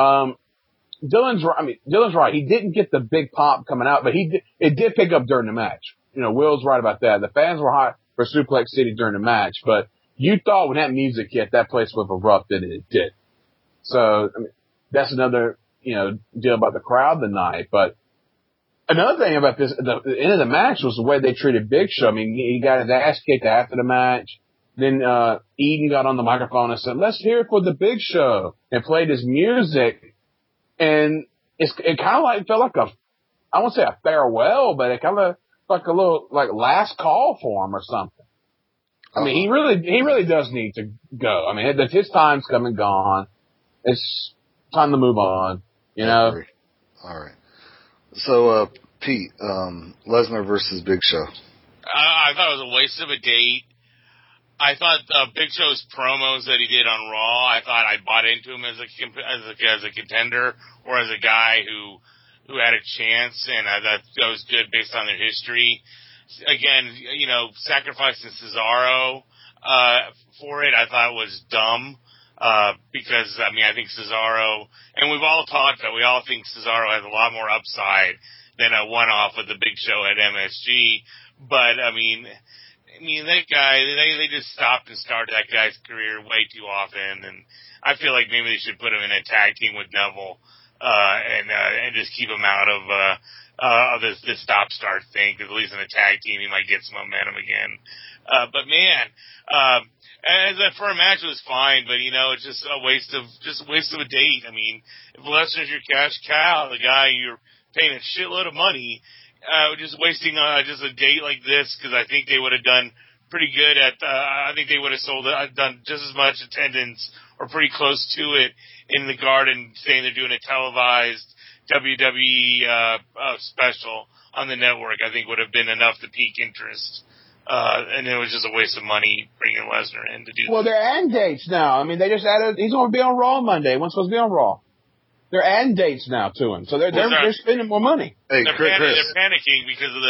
Dylan's right. He didn't get the big pop coming out, but it did pick up during the match. Will's right about that. The fans were hot for Suplex City during the match, but you thought when that music hit, that place would have erupted, and it did. So, I mean, that's another, deal about the crowd tonight. But another thing about this, the end of the match was the way they treated Big Show. I mean, he got his ass kicked after the match. Then, Eden got on the microphone and said, let's hear it for the Big Show, and played his music. And it kind of like felt like I won't say a farewell, but it kind of like a little, like last call for him or something. I mean, he really does need to go. I mean, his time's come and gone. It's time to move on, All right. So, Pete, Lesnar versus Big Show. I thought it was a waste of a date. I thought Big Show's promos that he did on Raw, I thought I bought into him as a contender or as a guy who had a chance, and that was good based on their history. Again, sacrificing Cesaro for it, I thought was dumb because I think Cesaro, and we've all talked about, we all think Cesaro has a lot more upside than a one-off with the Big Show at MSG, but I mean, that guy, they just stopped and started that guy's career way too often, and I feel like maybe they should put him in a tag team with Neville, and just keep him out of this stop-start thing, because at least in a tag team he might get some momentum again. But man, for a match it was fine, but it's just a waste of a date. I mean, if Lesnar's your cash cow, the guy you're paying a shitload of money, just wasting just a date like this, because I think they would have done pretty good I think they would have done just as much attendance or pretty close to it in the Garden, saying they're doing a televised WWE special on the network. I think would have been enough to pique interest. And it was just a waste of money bringing Lesnar in to do that. Well, they're adding dates now. I mean, they just added, he's going to be on Raw Monday. He wasn't supposed to be on Raw. They're adding dates now to him, so they're spending more money. Hey, they're panicking because of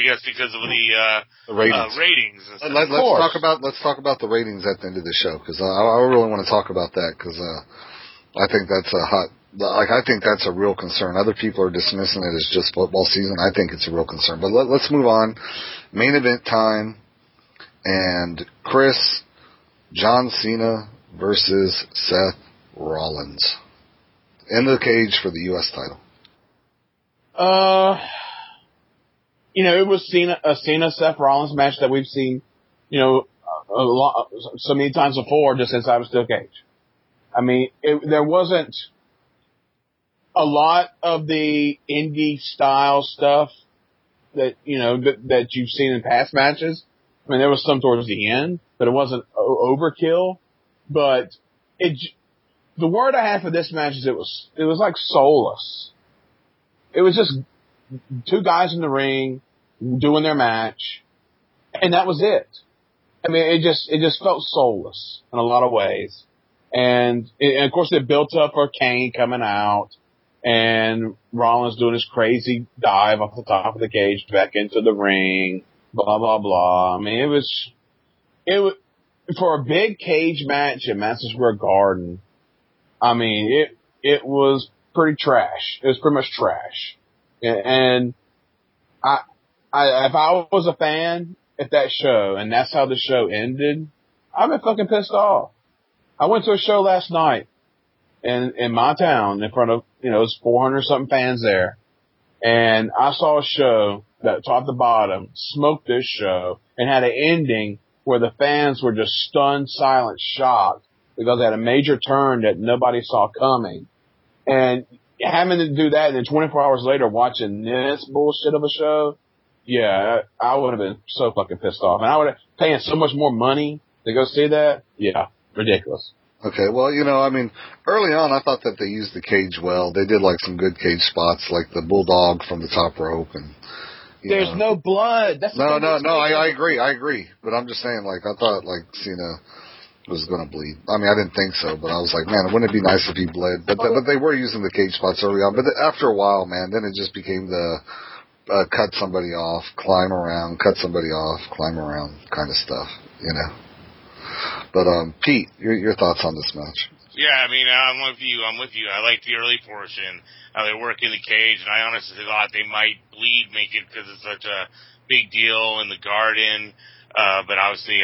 the ratings. Let's talk about the ratings at the end of the show, because I really want to talk about that, because I think that's I think that's a real concern. Other people are dismissing it as just football season. I think it's a real concern. But let's move on. Main event time, and Chris, John Cena versus Seth Rollins in the cage for the U.S. title. It was a Cena Seth Rollins match that we've seen, so many times before, just since I was still cage. I mean, there wasn't a lot of the indie style stuff that, that you've seen in past matches. I mean, there was some towards the end, but it wasn't overkill. But the word I had for this match is it was like soulless. It was just two guys in the ring doing their match, and that was it. I mean, it just felt soulless in a lot of ways. And of course it built up for Kane coming out, and Rollins doing his crazy dive off the top of the cage back into the ring, blah, blah, blah. I mean, it was for a big cage match at Madison Square Garden. I mean, it was pretty trash. It was pretty much trash. And if I was a fan at that show and that's how the show ended, I'd been fucking pissed off. I went to a show last night in my town in front of, it was 400 something fans there. And I saw a show that top to bottom smoked this show and had an ending where the fans were just stunned, silent, shocked because it had a major turn that nobody saw coming. And having to do that and then 24 hours later watching this bullshit of a show, yeah, I would have been so fucking pissed off. And I would have paying so much more money to go see that. Yeah, ridiculous. Okay, well, I mean, early on I thought that they used the cage well. They did like some good cage spots, like the bulldog from the top rope, and there's no blood. That's no. I agree. But I'm just saying, like, I thought like Cena was going to bleed. I mean, I didn't think so, but I was like, man, wouldn't it be nice if he bled? But they were using the cage spots early on. But after a while, man, then it just became the cut somebody off, climb around, cut somebody off, climb around kind of stuff, But Pete, your thoughts on this match? Yeah, I mean, I'm with you. I like the early portion. They work in the cage, and I honestly thought they might bleed, make it because it's such a big deal in the Garden. But obviously,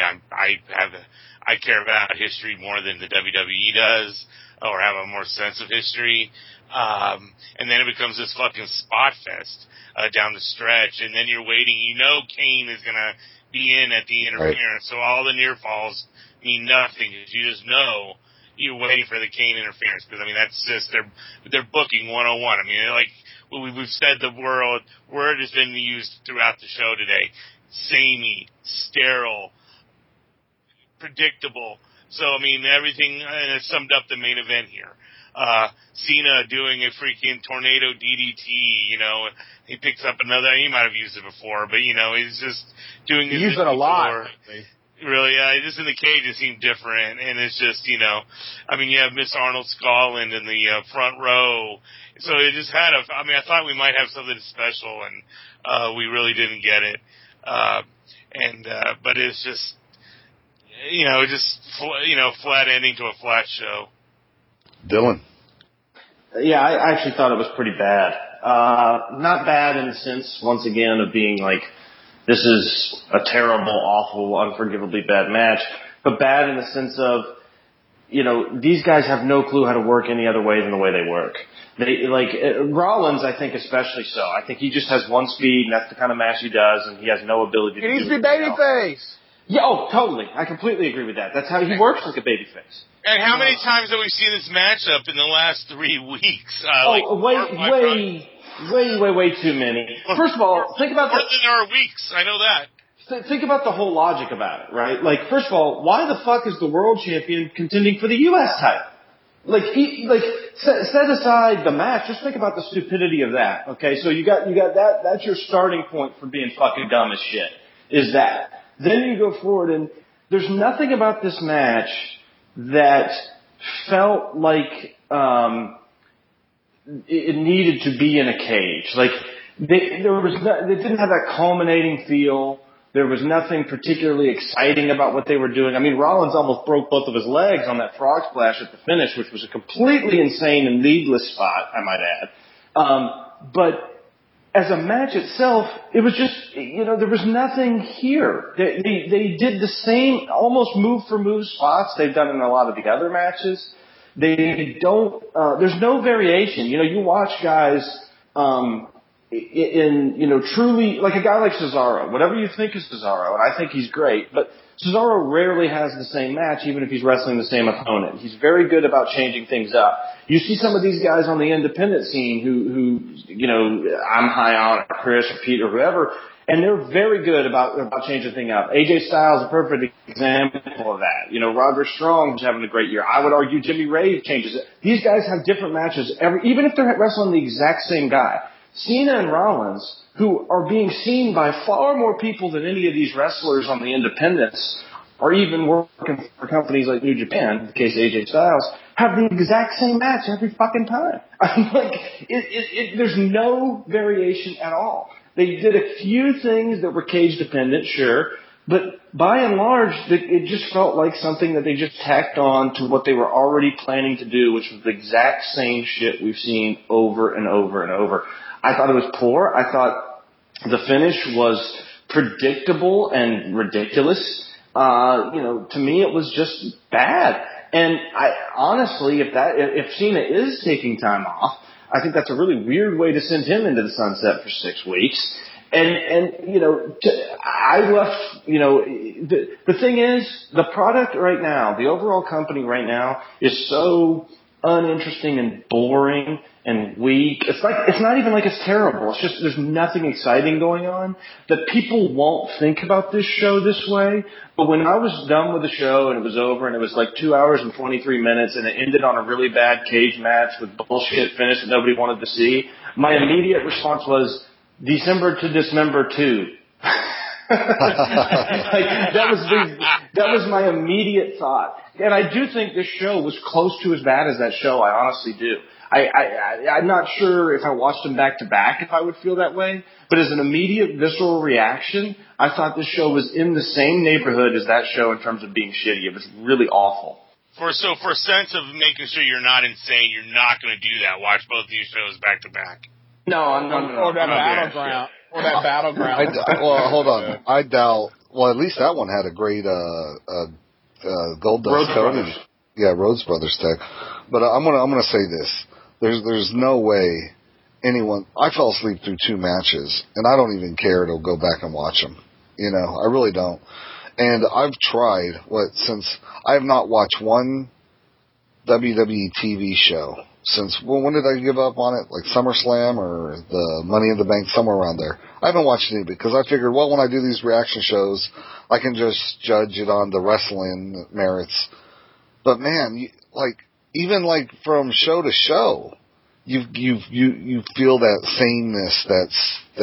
I care about history more than the WWE does, or have a more sense of history. And then it becomes this fucking spot fest down the stretch, and then you're waiting. Kane is gonna be in at the interference, so all the near falls mean nothing. You just know you're waiting for the Kane interference, because I mean that's just they're booking 101. I mean, like we've said, the word has been used throughout the show today: samey, sterile, predictable. So I mean everything has summed up the main event here. Cena doing a freaking tornado DDT, he picks up another. He might have used it before, but he's just doing it. He used it a lot. Really, just in the cage it seemed different, and it's just, I mean, you have Miss Arnold Scotland in the front row, so it just had I thought we might have something special, and we really didn't get it, but it's just, flat ending to a flat show. Dylan. Yeah, I actually thought it was pretty bad. Not bad in the sense, once again, of being like, this is a terrible, awful, unforgivably bad match, but bad in the sense of, these guys have no clue how to work any other way than the way they work. Rollins, I think especially so. I think he just has one speed, and that's the kind of match he does, and he has no ability to do it. He needs to be babyface. Yeah, totally. I completely agree with that. That's how he works like a babyface. And how many times have we seen this matchup in the last 3 weeks? Way too many. First of all, think about more than there are weeks. I know that. Think about the whole logic about it, right? Like, first of all, why the fuck is the world champion contending for the U.S. title? Set aside the match. Just think about the stupidity of that. Okay, so you got that. That's your starting point for being fucking dumb as shit. Is that? Then you go forward, and there's nothing about this match that felt like it needed to be in a cage. Like they didn't have that culminating feel. There was nothing particularly exciting about what they were doing. I mean, Rollins almost broke both of his legs on that frog splash at the finish, which was a completely insane and needless spot, I might add. But as a match itself, it was just, there was nothing here. They did the same, almost move for move spots they've done in a lot of the other matches. They don't, there's no variation. You watch guys, truly, like a guy like Cesaro, whatever you think of Cesaro, and I think he's great, but Cesaro rarely has the same match, even if he's wrestling the same opponent. He's very good about changing things up. You see some of these guys on the independent scene who I'm high on, Chris or Pete or whoever, and they're very good about changing things up. AJ Styles is a perfect example of that. Roderick Strong's having a great year. I would argue Jimmy Rave changes it. These guys have different matches even if they're wrestling the exact same guy. Cena and Rollins, who are being seen by far more people than any of these wrestlers on the independents, or even working for companies like New Japan, in the case of AJ Styles, have the exact same match every fucking time. I'm like, there's no variation at all. They did a few things that were cage dependent, sure, but by and large, it just felt like something that they just tacked on to what they were already planning to do, which was the exact same shit we've seen over and over and over. I thought it was poor. I thought The finish was predictable and ridiculous. To me, it was just bad. And I honestly, if Cena is taking time off, I think that's a really weird way to send him into the sunset for 6 weeks. I left, the thing is, the product right now, the overall company right now is so uninteresting and boring and weak. It's not even like it's terrible. It's just there's nothing exciting going on that people won't think about this show this way. But when I was done with the show and it was over and it was like 2 hours and 23 minutes and it ended on a really bad cage match with bullshit finish that nobody wanted to see, my immediate response was December to Dismember 2. that was my immediate thought. And I do think this show was close to as bad as that show. I honestly do. I'm not sure if I watched them back to back if I would feel that way. But as an immediate visceral reaction, I thought this show was in the same neighborhood as that show in terms of being shitty. It was really awful. For a sense of making sure you're not insane, you're not going to do that. Watch both these shows back to back. No. Or that battleground. Or that battleground. Well, hold on. I doubt. Well, at least that one had a great Gold Dust Cody. Yeah, Rhodes Brothers tag. But I'm gonna say this. There's no way anyone. I fell asleep through 2 matches, and I don't even care to go back and watch them. I really don't. And I've tried since I have not watched one WWE TV show since, when did I give up on it? Like SummerSlam or the Money in the Bank, somewhere around there. I haven't watched any because I figured, when I do these reaction shows, I can just judge it on the wrestling merits. But man, even from show to show, you feel that sameness, that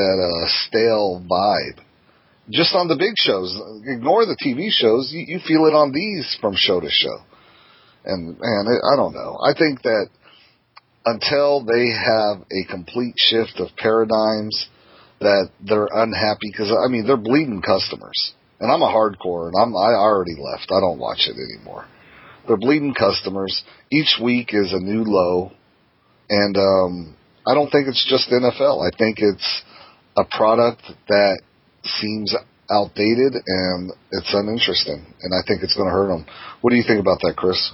stale vibe. Just on the big shows, ignore the TV shows. You feel it on these from show to show. And I don't know. I think that until they have a complete shift of paradigms, that they're unhappy because they're bleeding customers. And I'm a hardcore, and I already left. I don't watch it anymore. They're bleeding customers. Each week is a new low, and I don't think it's just NFL. I think it's a product that seems outdated and it's uninteresting, and I think it's going to hurt them. What do you think about that, Chris?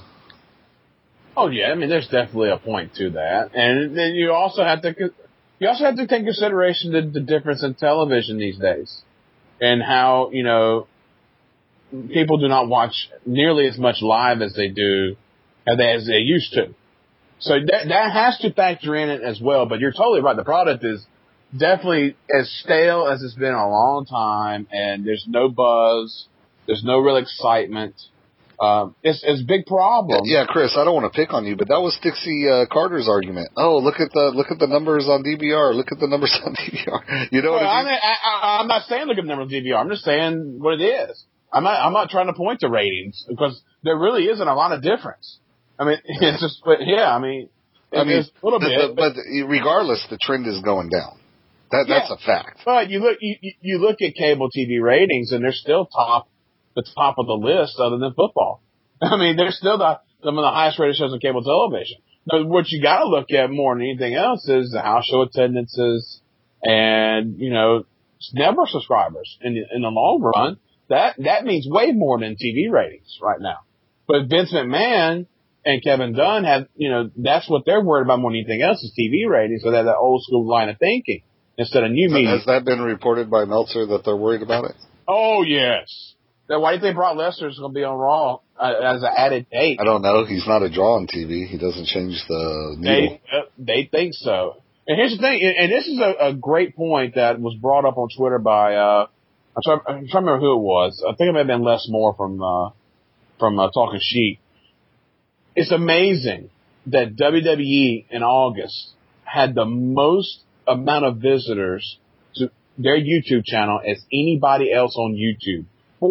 Oh yeah, there's definitely a point to that, and then you also have to take consideration the difference in television these days, and how people do not watch nearly as much live as they do, as they used to. So that has to factor in it as well. But you're totally right. The product is definitely as stale as it's been in a long time, and there's no buzz, there's no real excitement. It's a big problem. Yeah, Chris, I don't want to pick on you, but that was Dixie Carter's argument. Oh, look at the numbers on DVR. Look at the numbers on DVR. You know what I mean? I'm not saying look at the numbers on DVR. I'm just saying what it is. I'm not trying to point to ratings because there really isn't a lot of difference. It's just, but yeah, it's a little bit. But regardless, the trend is going down. That's a fact. But you look at cable TV ratings, and they're still the top of the list other than football. They're still some of the highest rated shows on cable television. But what you got to look at more than anything else is the house show attendances and, network subscribers. In the long run, that means way more than TV ratings right now. But Vince McMahon and Kevin Dunn have, that's what they're worried about more than anything else is TV ratings. So they have that old school line of thinking instead of new media. Has that been reported by Meltzer that they're worried about it? Oh, yes. Why do you think Brock Lesnar's going to be on Raw as an added date? I don't know. He's not a draw on TV. He doesn't change the needle. They think so. And here's the thing, and this is a great point that was brought up on Twitter by I'm trying to remember who it was. I think it may have been Les Moore from Talking Sheet. It's amazing that WWE in August had the most amount of visitors to their YouTube channel as anybody else on YouTube.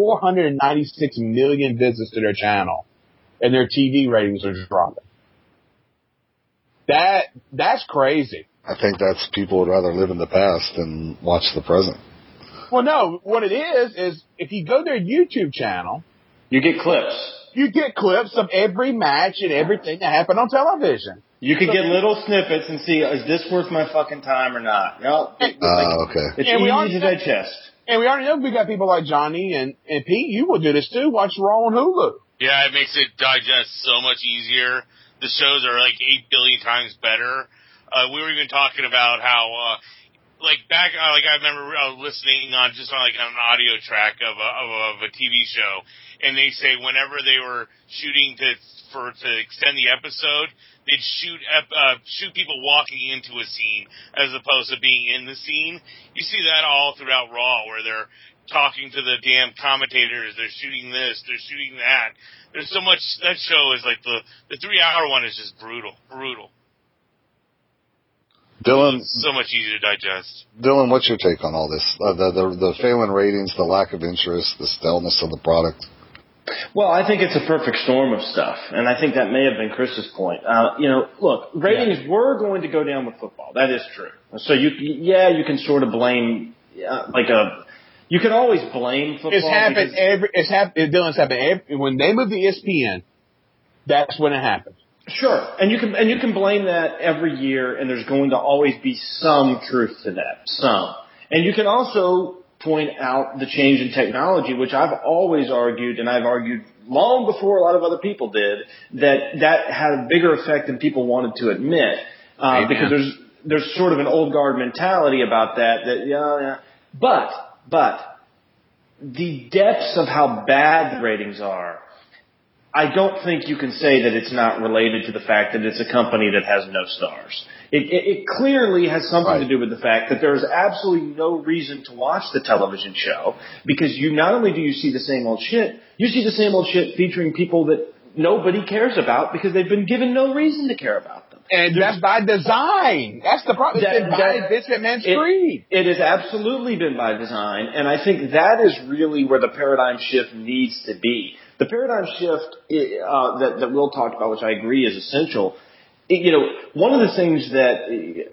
496 million visits to their channel, and their TV ratings are dropping. That's crazy. I think that's people would rather live in the past than watch the present. Well, no, what it is if you go to their YouTube channel, you get clips. You get clips of every match and everything that happened on television. You can get little snippets and see, is this worth my fucking time or not? No. Okay. It's easy to digest. And we already know we got people like Johnny and Pete. You will do this too. Watch Raw on Hulu. Yeah, it makes it digest so much easier. The shows are like 8 billion times better. We were even talking about how, I remember listening on an audio track of a TV show, and they say whenever they were shooting to extend the episode, they'd shoot people walking into a scene as opposed to being in the scene. You see that all throughout Raw, where they're talking to the damn commentators, they're shooting this, they're shooting that. There's so much. That show is like the 3-hour one is just brutal. Dylan, so much easier to digest. Dylan, what's your take on all this? The failing ratings, the lack of interest, the staleness of the product. Well, I think it's a perfect storm of stuff, and I think that may have been Chris's point. Look, ratings were going to go down with football. That is true. So you can sort of blame you can always blame football. It's happened when they moved to ESPN. That's when it happened. Sure, and you can blame that every year, and there's going to always be some truth to that, some. And you can also point out the change in technology, which I've always argued, and I've argued long before a lot of other people did, that had a bigger effect than people wanted to admit, because there's sort of an old guard mentality about that. But the depths of how bad the ratings are, I don't think you can say that it's not related to the fact that it's a company that has no stars. It clearly has something to do with the fact that there is absolutely no reason to watch the television show, because not only do you see the same old shit, you see the same old shit featuring people that nobody cares about because they've been given no reason to care about them. And that's by design. That's the problem. It's been by Vince McMahon's creed. It has absolutely been by design, and I think that is really where the paradigm shift needs to be. The paradigm shift that Will talked about, which I agree is essential. One of the things that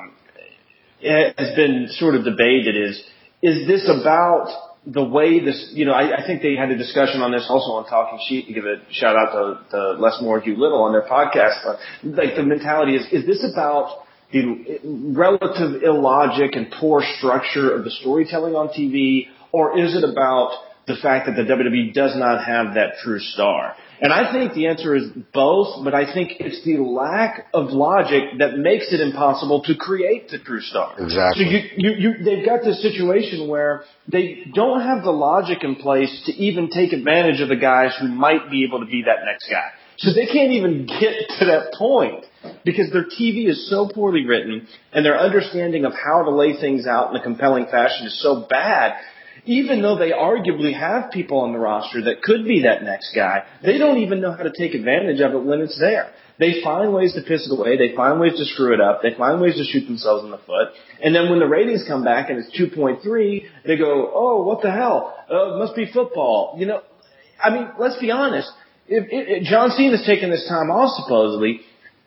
has been sort of debated is this about the way this, I think they had a discussion on this also on Talking Sheep, to give a shout out to Les Moore and Hugh Little on their podcast. The mentality is this about the relative illogic and poor structure of the storytelling on TV, or is it about the fact that the WWE does not have that true star? And I think the answer is both, but I think it's the lack of logic that makes it impossible to create the true star. Exactly. So they've got this situation where they don't have the logic in place to even take advantage of the guys who might be able to be that next guy. So they can't even get to that point because their TV is so poorly written and their understanding of how to lay things out in a compelling fashion is so bad. Even though they arguably have people on the roster that could be that next guy, they don't even know how to take advantage of it when it's there. They find ways to piss it away. They find ways to screw it up. They find ways to shoot themselves in the foot. And then when the ratings come back and it's 2.3, they go, oh, what the hell? It must be football. Let's be honest. If John Cena's taking this time off, supposedly,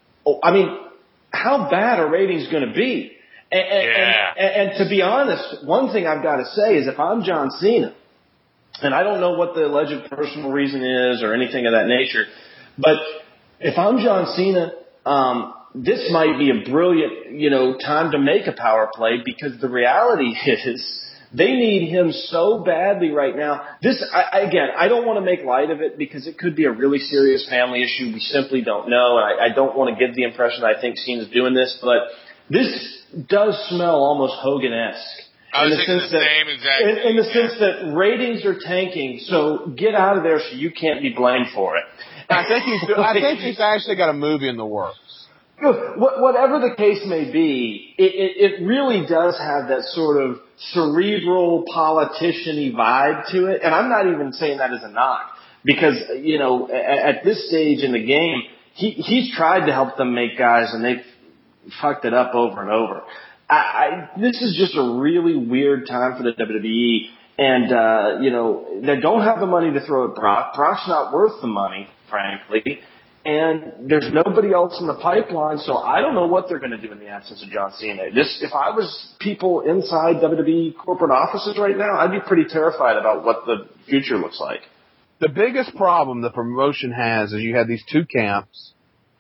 how bad are ratings going to be? And to be honest, one thing I've got to say is if I'm John Cena, and I don't know what the alleged personal reason is or anything of that nature, but if I'm John Cena, this might be a brilliant, time to make a power play, because the reality is they need him so badly right now. I don't want to make light of it because it could be a really serious family issue. We simply don't know. And I don't want to give the impression that I think Cena's doing this, but this does smell almost Hogan-esque. I was thinking the same exactly. In the sense that ratings are tanking, so get out of there so you can't be blamed for it. I think he's actually got a movie in the works. Whatever the case may be, it really does have that sort of cerebral politician-y vibe to it. And I'm not even saying that as a knock, because, at this stage in the game, he's tried to help them make guys, and they've fucked it up over and over. This is just a really weird time for the WWE, and they don't have the money to throw at Brock. Brock's not worth the money, frankly, and there's nobody else in the pipeline, so I don't know what they're going to do in the absence of John Cena. If I was people inside WWE corporate offices right now, I'd be pretty terrified about what the future looks like. The biggest problem the promotion has is you have these two camps.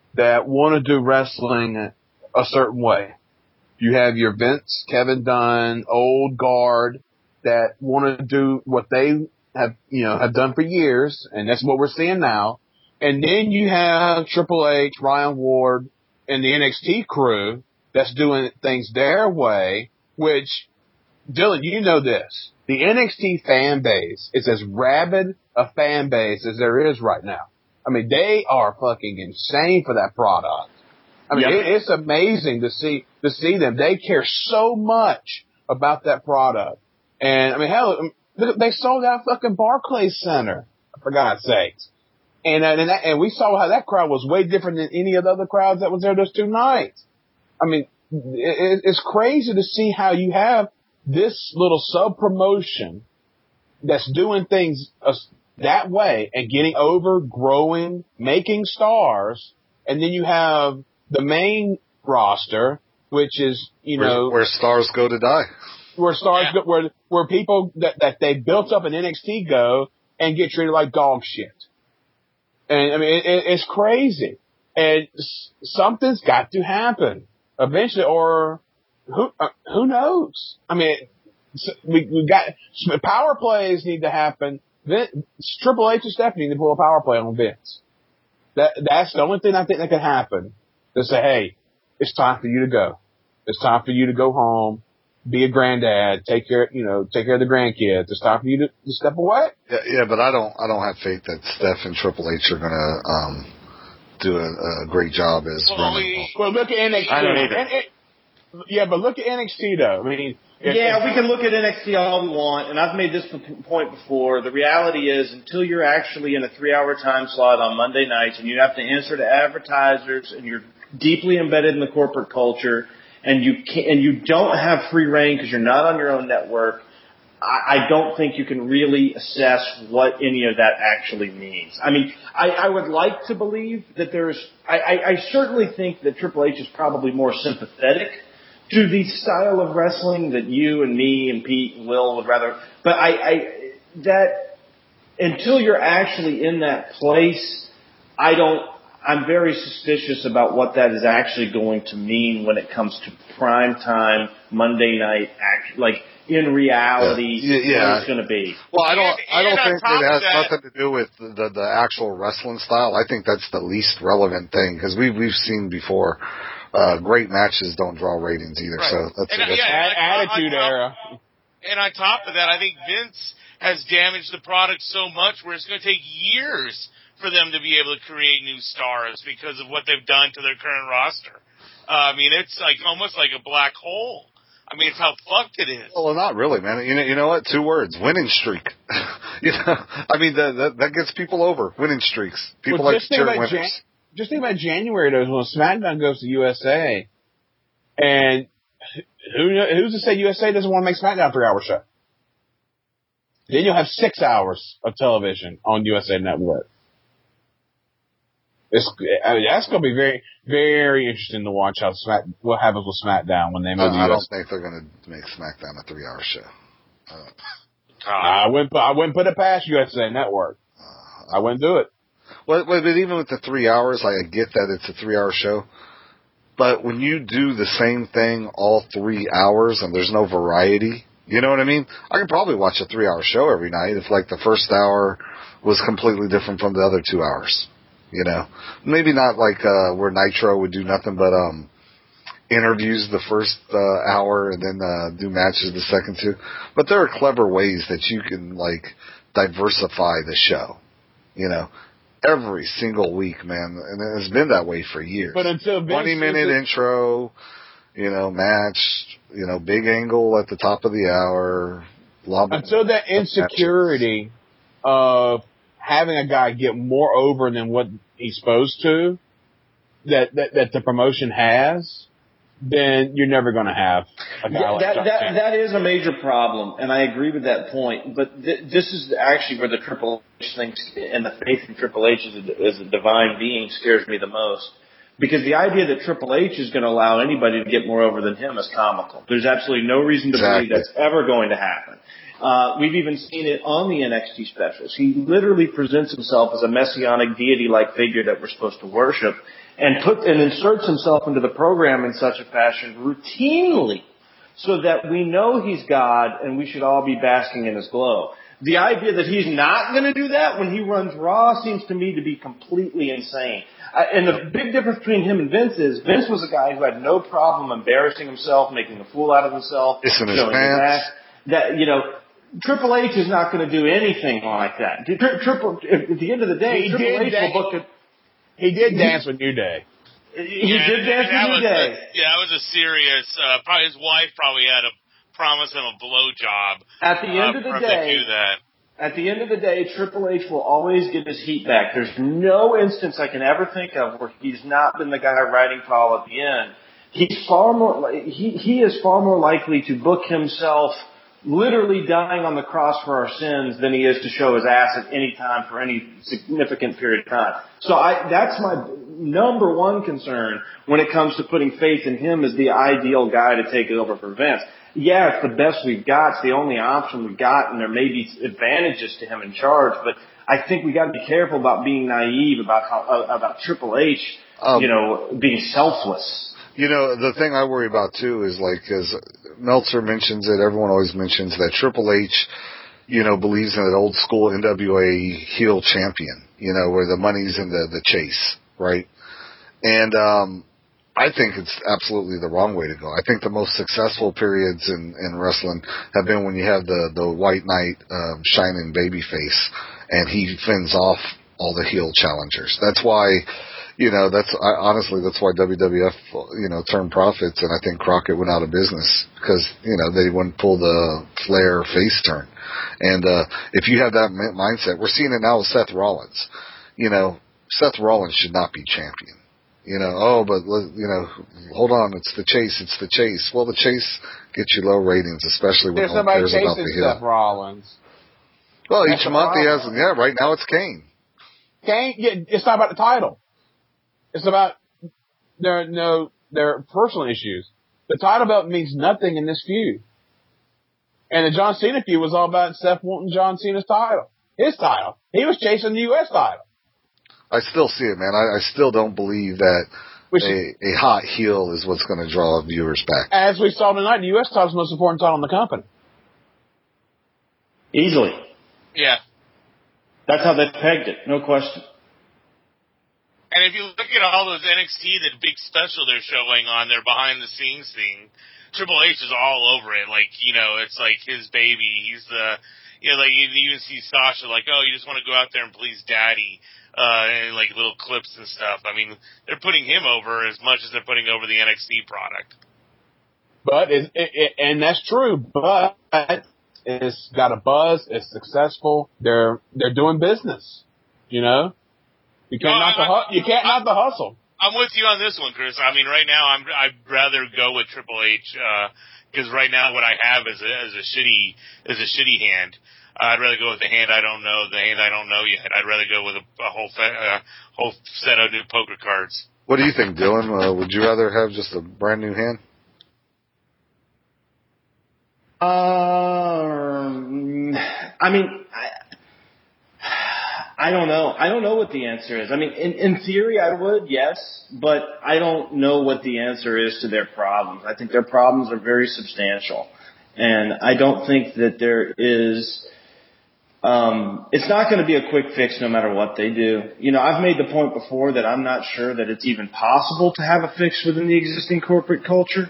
that want to do wrestling a certain way. You have your Vince, Kevin Dunn, old guard that want to do what they have done for years, and that's what we're seeing now. And then you have Triple H, Ryan Ward, and the NXT crew that's doing things their way, which, Dylan, you know this. The NXT fan base is as rabid a fan base as there is right now. I mean, they are fucking insane for that product. I mean, it's amazing to see them. They care so much about that product. And I mean, hell, they sold out fucking Barclays Center, for God's sakes. And we saw how that crowd was way different than any of the other crowds that was there those 2 nights. I mean, it's crazy to see how you have this little sub promotion that's doing things that way and getting over, growing, making stars, and then you have the main roster, which is where stars go to die, where stars go, where people that they built up in NXT go and get treated like dog shit. And I mean, it's crazy, and something's got to happen eventually, or who knows? I mean, we got power plays need to happen. Triple H and Stephanie need to pull a power play on Vince. That's the only thing I think that can happen. To say, hey, it's time for you to go. It's time for you to go home, be a granddad, take care of the grandkids. It's time for you to step away. Yeah, but I don't have faith that Steph and Triple H are gonna do a great job as running. Well, look at NXT. I don't either. But look at NXT though. I mean, we can look at NXT all we want, and I've made this point before. The reality is, until you're actually in a 3-hour time slot on Monday nights, and you have to answer to advertisers, and you're deeply embedded in the corporate culture, and you don't have free reign because you're not on your own network, I don't think you can really assess what any of that actually means. I mean, I would like to believe that I certainly think that Triple H is probably more sympathetic to the style of wrestling that you and me and Pete and Will would rather, but that until you're actually in that place, I'm very suspicious about what that is actually going to mean when it comes to prime time Monday night like in reality what it's going to be. Well, I don't think it has nothing to do with the actual wrestling style. I think that's the least relevant thing because we've seen before. Great matches don't draw ratings either, right. So that's attitude era. And on top of that, I think Vince has damaged the product so much where it's going to take years for them to be able to create new stars because of what they've done to their current roster. I mean, it's like almost like a black hole. I mean, it's how fucked it is. Well, not really, man. You know what? 2 words: winning streak. I mean, that gets people over. Winning streaks. People like to cheer winners. Just think about January, though, when SmackDown goes to USA, and who's to say USA doesn't want to make SmackDown a 3-hour show? Then you'll have 6 hours of television on USA Network. That's going to be very, very interesting to watch what happens with SmackDown when they move to USA. I don't think they're going to make SmackDown a 3-hour show. I wouldn't put it past USA Network. I wouldn't do it. Well, but even with the 3 hours, I get that it's a 3-hour show. But when you do the same thing all 3 hours and there's no variety, you know what I mean? I could probably watch a 3-hour show every night if, like, the first hour was completely different from the other 2 hours. You know, maybe not like where Nitro would do nothing but interviews the first hour and then do matches the second 2. But there are clever ways that you can, like, diversify the show. You know, every single week, man, and it's been that way for years. But until 20-minute intro, match, big angle at the top of the hour. Until that insecurity of having a guy get more over than what he's supposed to, that the promotion has, then you're never going to have a guy like that. That is a major problem, and I agree with that point. But this is actually where the Triple H thing and the faith in Triple H as a divine being scares me the most. Because the idea that Triple H is going to allow anybody to get more over than him is comical. There's absolutely no reason to believe that's ever going to happen. We've even seen it on the NXT specials. He literally presents himself as a messianic deity-like figure that we're supposed to worship. and inserts himself into the program in such a fashion routinely so that we know he's God and we should all be basking in his glow. The idea that he's not going to do that when he runs Raw seems to me to be completely insane. And the big difference between him and Vince is Vince was a guy who had no problem embarrassing himself, making a fool out of himself, showing his pants. Triple H is not going to do anything like that. At the end of the day, Triple H will book it. He did dance with New Day. He did dance with New Day. That was a serious. Probably his wife probably had to promise him a blowjob. At the end of the day, do that. At the end of the day, Triple H will always get his heat back. There's no instance I can ever think of where he's not been the guy riding tall at the end. He's far more. He is far more likely to book himself literally dying on the cross for our sins than he is to show his ass at any time for any significant period of time. So that's my number one concern when it comes to putting faith in him as the ideal guy to take it over for Vince. Yeah, it's the best we've got. It's the only option we've got, and there may be advantages to him in charge, but I think we got to be careful about being naive about Triple H, being selfless. The thing I worry about too is as Meltzer mentions it, everyone always mentions that Triple H, believes in an old school NWA heel champion, where the money's in the chase, right? And, I think it's absolutely the wrong way to go. I think the most successful periods in wrestling have been when you have the White Knight shining babyface and he fends off all the heel challengers. That's why, honestly, that's why WWF, turned profits, and I think Crockett went out of business because, they wouldn't pull the Flair face turn. And if you have that mindset, we're seeing it now with Seth Rollins. Seth Rollins should not be champion. Hold on, it's the chase. Well, the chase gets you low ratings, especially when no one cares about the heel. Seth Rollins. Well, each month he has, right now it's Kane. It's not about the title. It's about their personal issues. The title belt means nothing in this feud. And the John Cena feud was all about Seth wanting John Cena's title. His title. He was chasing the U.S. title. I still see it, man. I still don't believe that a hot heel is what's going to draw viewers back. As we saw tonight, the U.S. title is the most important title in the company. Easily. Yeah. That's how they pegged it, no question. And if you look at all those NXT, the big special they're showing on their behind-the-scenes thing, Triple H is all over it. It's like his baby. He's the, you even see Sasha you just want to go out there and please Daddy. And little clips and stuff. I mean, they're putting him over as much as they're putting over the NXT product. But and that's true. But it's got a buzz. It's successful. They're doing business. You can't knock the hustle. I'm with you on this one, Chris. I mean, right now I'd rather go with Triple H because right now what I have is a shitty hand. I'd rather go with the hand I don't know yet. I'd rather go with a whole set of new poker cards. What do you think, Dylan? Would you rather have just a brand new hand? I don't know. I don't know what the answer is. I mean, in theory I would, yes, but I don't know what the answer is to their problems. I think their problems are very substantial. And I don't think that there is... it's not going to be a quick fix no matter what they do. I've made the point before that I'm not sure that it's even possible to have a fix within the existing corporate culture.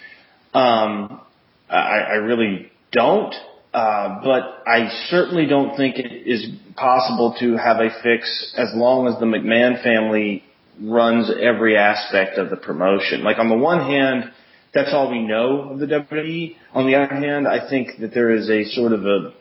I really don't. But I certainly don't think it is possible to have a fix as long as the McMahon family runs every aspect of the promotion. On the one hand, that's all we know of the WWE. On the other hand, I think that there is a sort of a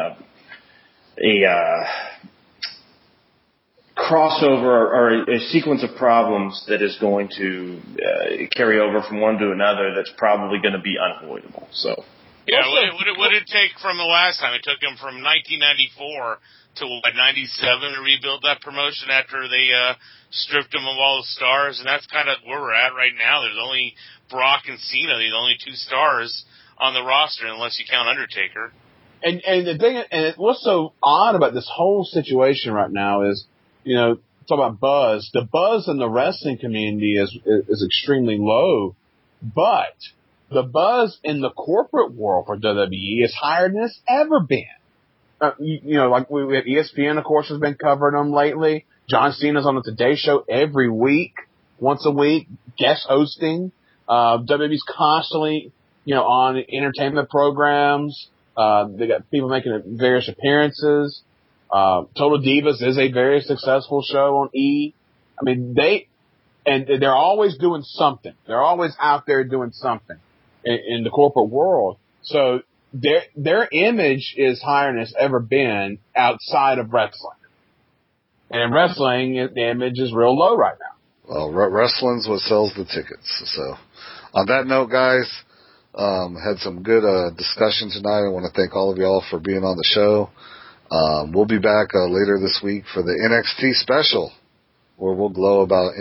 crossover or a sequence of problems that is going to carry over from one to another that's probably going to be unavoidable. So, yeah, what did it take from the last time? It took him from 1994 to 97 to rebuild that promotion after they stripped him of all the stars, and that's kind of where we're at right now. There's only Brock and Cena, the only two stars on the roster, unless you count Undertaker. And the thing, and what's so odd about this whole situation right now is, talk about buzz. The buzz in the wrestling community is extremely low, but the buzz in the corporate world for WWE is higher than it's ever been. Like we have ESPN, of course, has been covering them lately. John Cena's on the Today Show every week, once a week, guest hosting. WWE's constantly, on entertainment programs. They got people making various appearances. Total Divas is a very successful show on E. I mean, they're always doing something. They're always out there doing something in the corporate world. So their image is higher than it's ever been outside of wrestling. And in wrestling, the image is real low right now. Well, wrestling's what sells the tickets. So on that note, guys, had some good discussion tonight. I want to thank all of y'all for being on the show. We'll be back later this week for the NXT special, where we'll glow about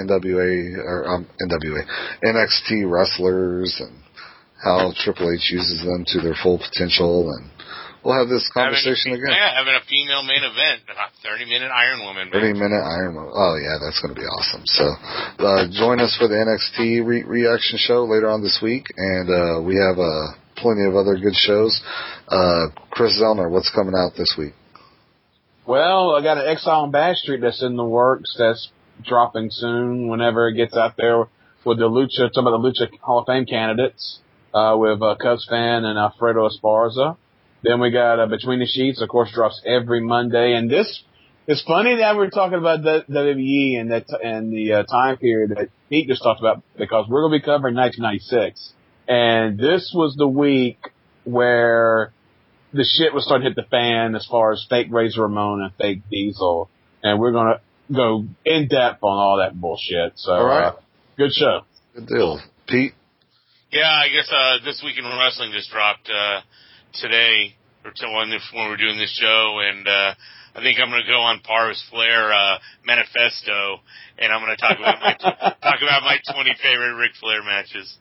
NXT wrestlers and how Triple H uses them to their full potential, and we'll have this conversation again. Yeah, having a female main event, a 30-minute Iron Woman. 30-minute Iron Woman. Oh, yeah, that's going to be awesome. So join us for the NXT reaction show later on this week, and we have plenty of other good shows. Chris Zellner, what's coming out this week? Well, I got an Exile on Bash Street that's in the works that's dropping soon whenever it gets out there with the Lucha, some of the Lucha Hall of Fame candidates, with Cubs fan and Alfredo Esparza. Then we got Between the Sheets, of course, drops every Monday. And this is funny that we're talking about WWE and the time period that Pete just talked about, because we're going to be covering 1996. And this was the week where the shit was starting to hit the fan as far as fake Razor Ramon and fake Diesel. And we're going to go in depth on all that bullshit. So, all right. Good show. Good deal. Pete? Yeah, I guess This Week in Wrestling just dropped today, or when we're doing this show, and I think I'm going to go on par with Flair Manifesto, and I'm going to talk about my 20 favorite Ric Flair matches.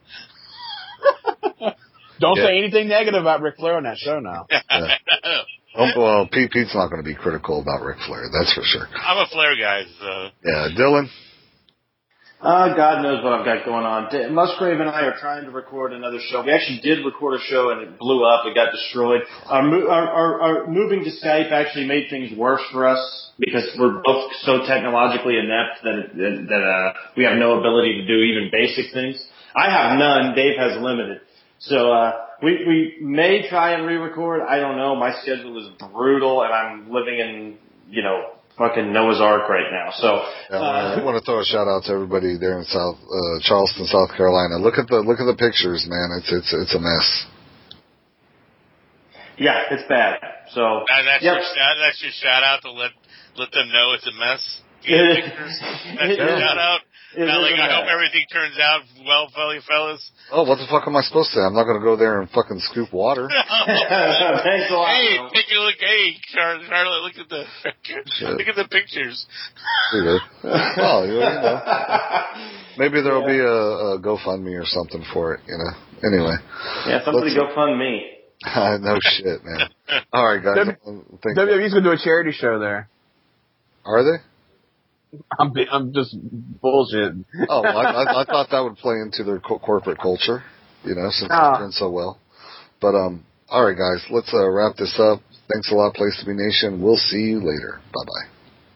Don't say anything negative about Ric Flair on that show now. Yeah. Well, Pete's not going to be critical about Ric Flair, that's for sure. I'm a Flair guy, so. Yeah, Dylan? God knows what I've got going on. Musgrave and I are trying to record another show. We actually did record a show and it blew up. It got destroyed. Our moving to Skype actually made things worse for us because we're both so technologically inept that we have no ability to do even basic things. I have none. Dave has limited. So we may try and re-record. I don't know. My schedule is brutal and I'm living in, fucking Noah's Ark right now. So I want to throw a shout out to everybody there in Charleston, South Carolina. Look at the pictures, man. It's a mess. Yeah, it's bad. So that's your shout out to let them know it's a mess. That's your shout out. I hope everything turns out well, fellas. Oh, what the fuck am I supposed to say? I'm not going to go there and fucking scoop water. Thanks a lot. Hey, take a look. Hey, Charlotte, look at the pictures. Well, maybe there'll be a GoFundMe or something for it, Anyway. Yeah, somebody GoFundMe. No shit, man. All right, guys. WWE's going to do a charity show there. Are they? I'm just bullshit. Oh, I thought that would play into their corporate culture, since they're doing so well. But all right, guys, let's wrap this up. Thanks a lot, Place to Be Nation. We'll see you later. Bye bye.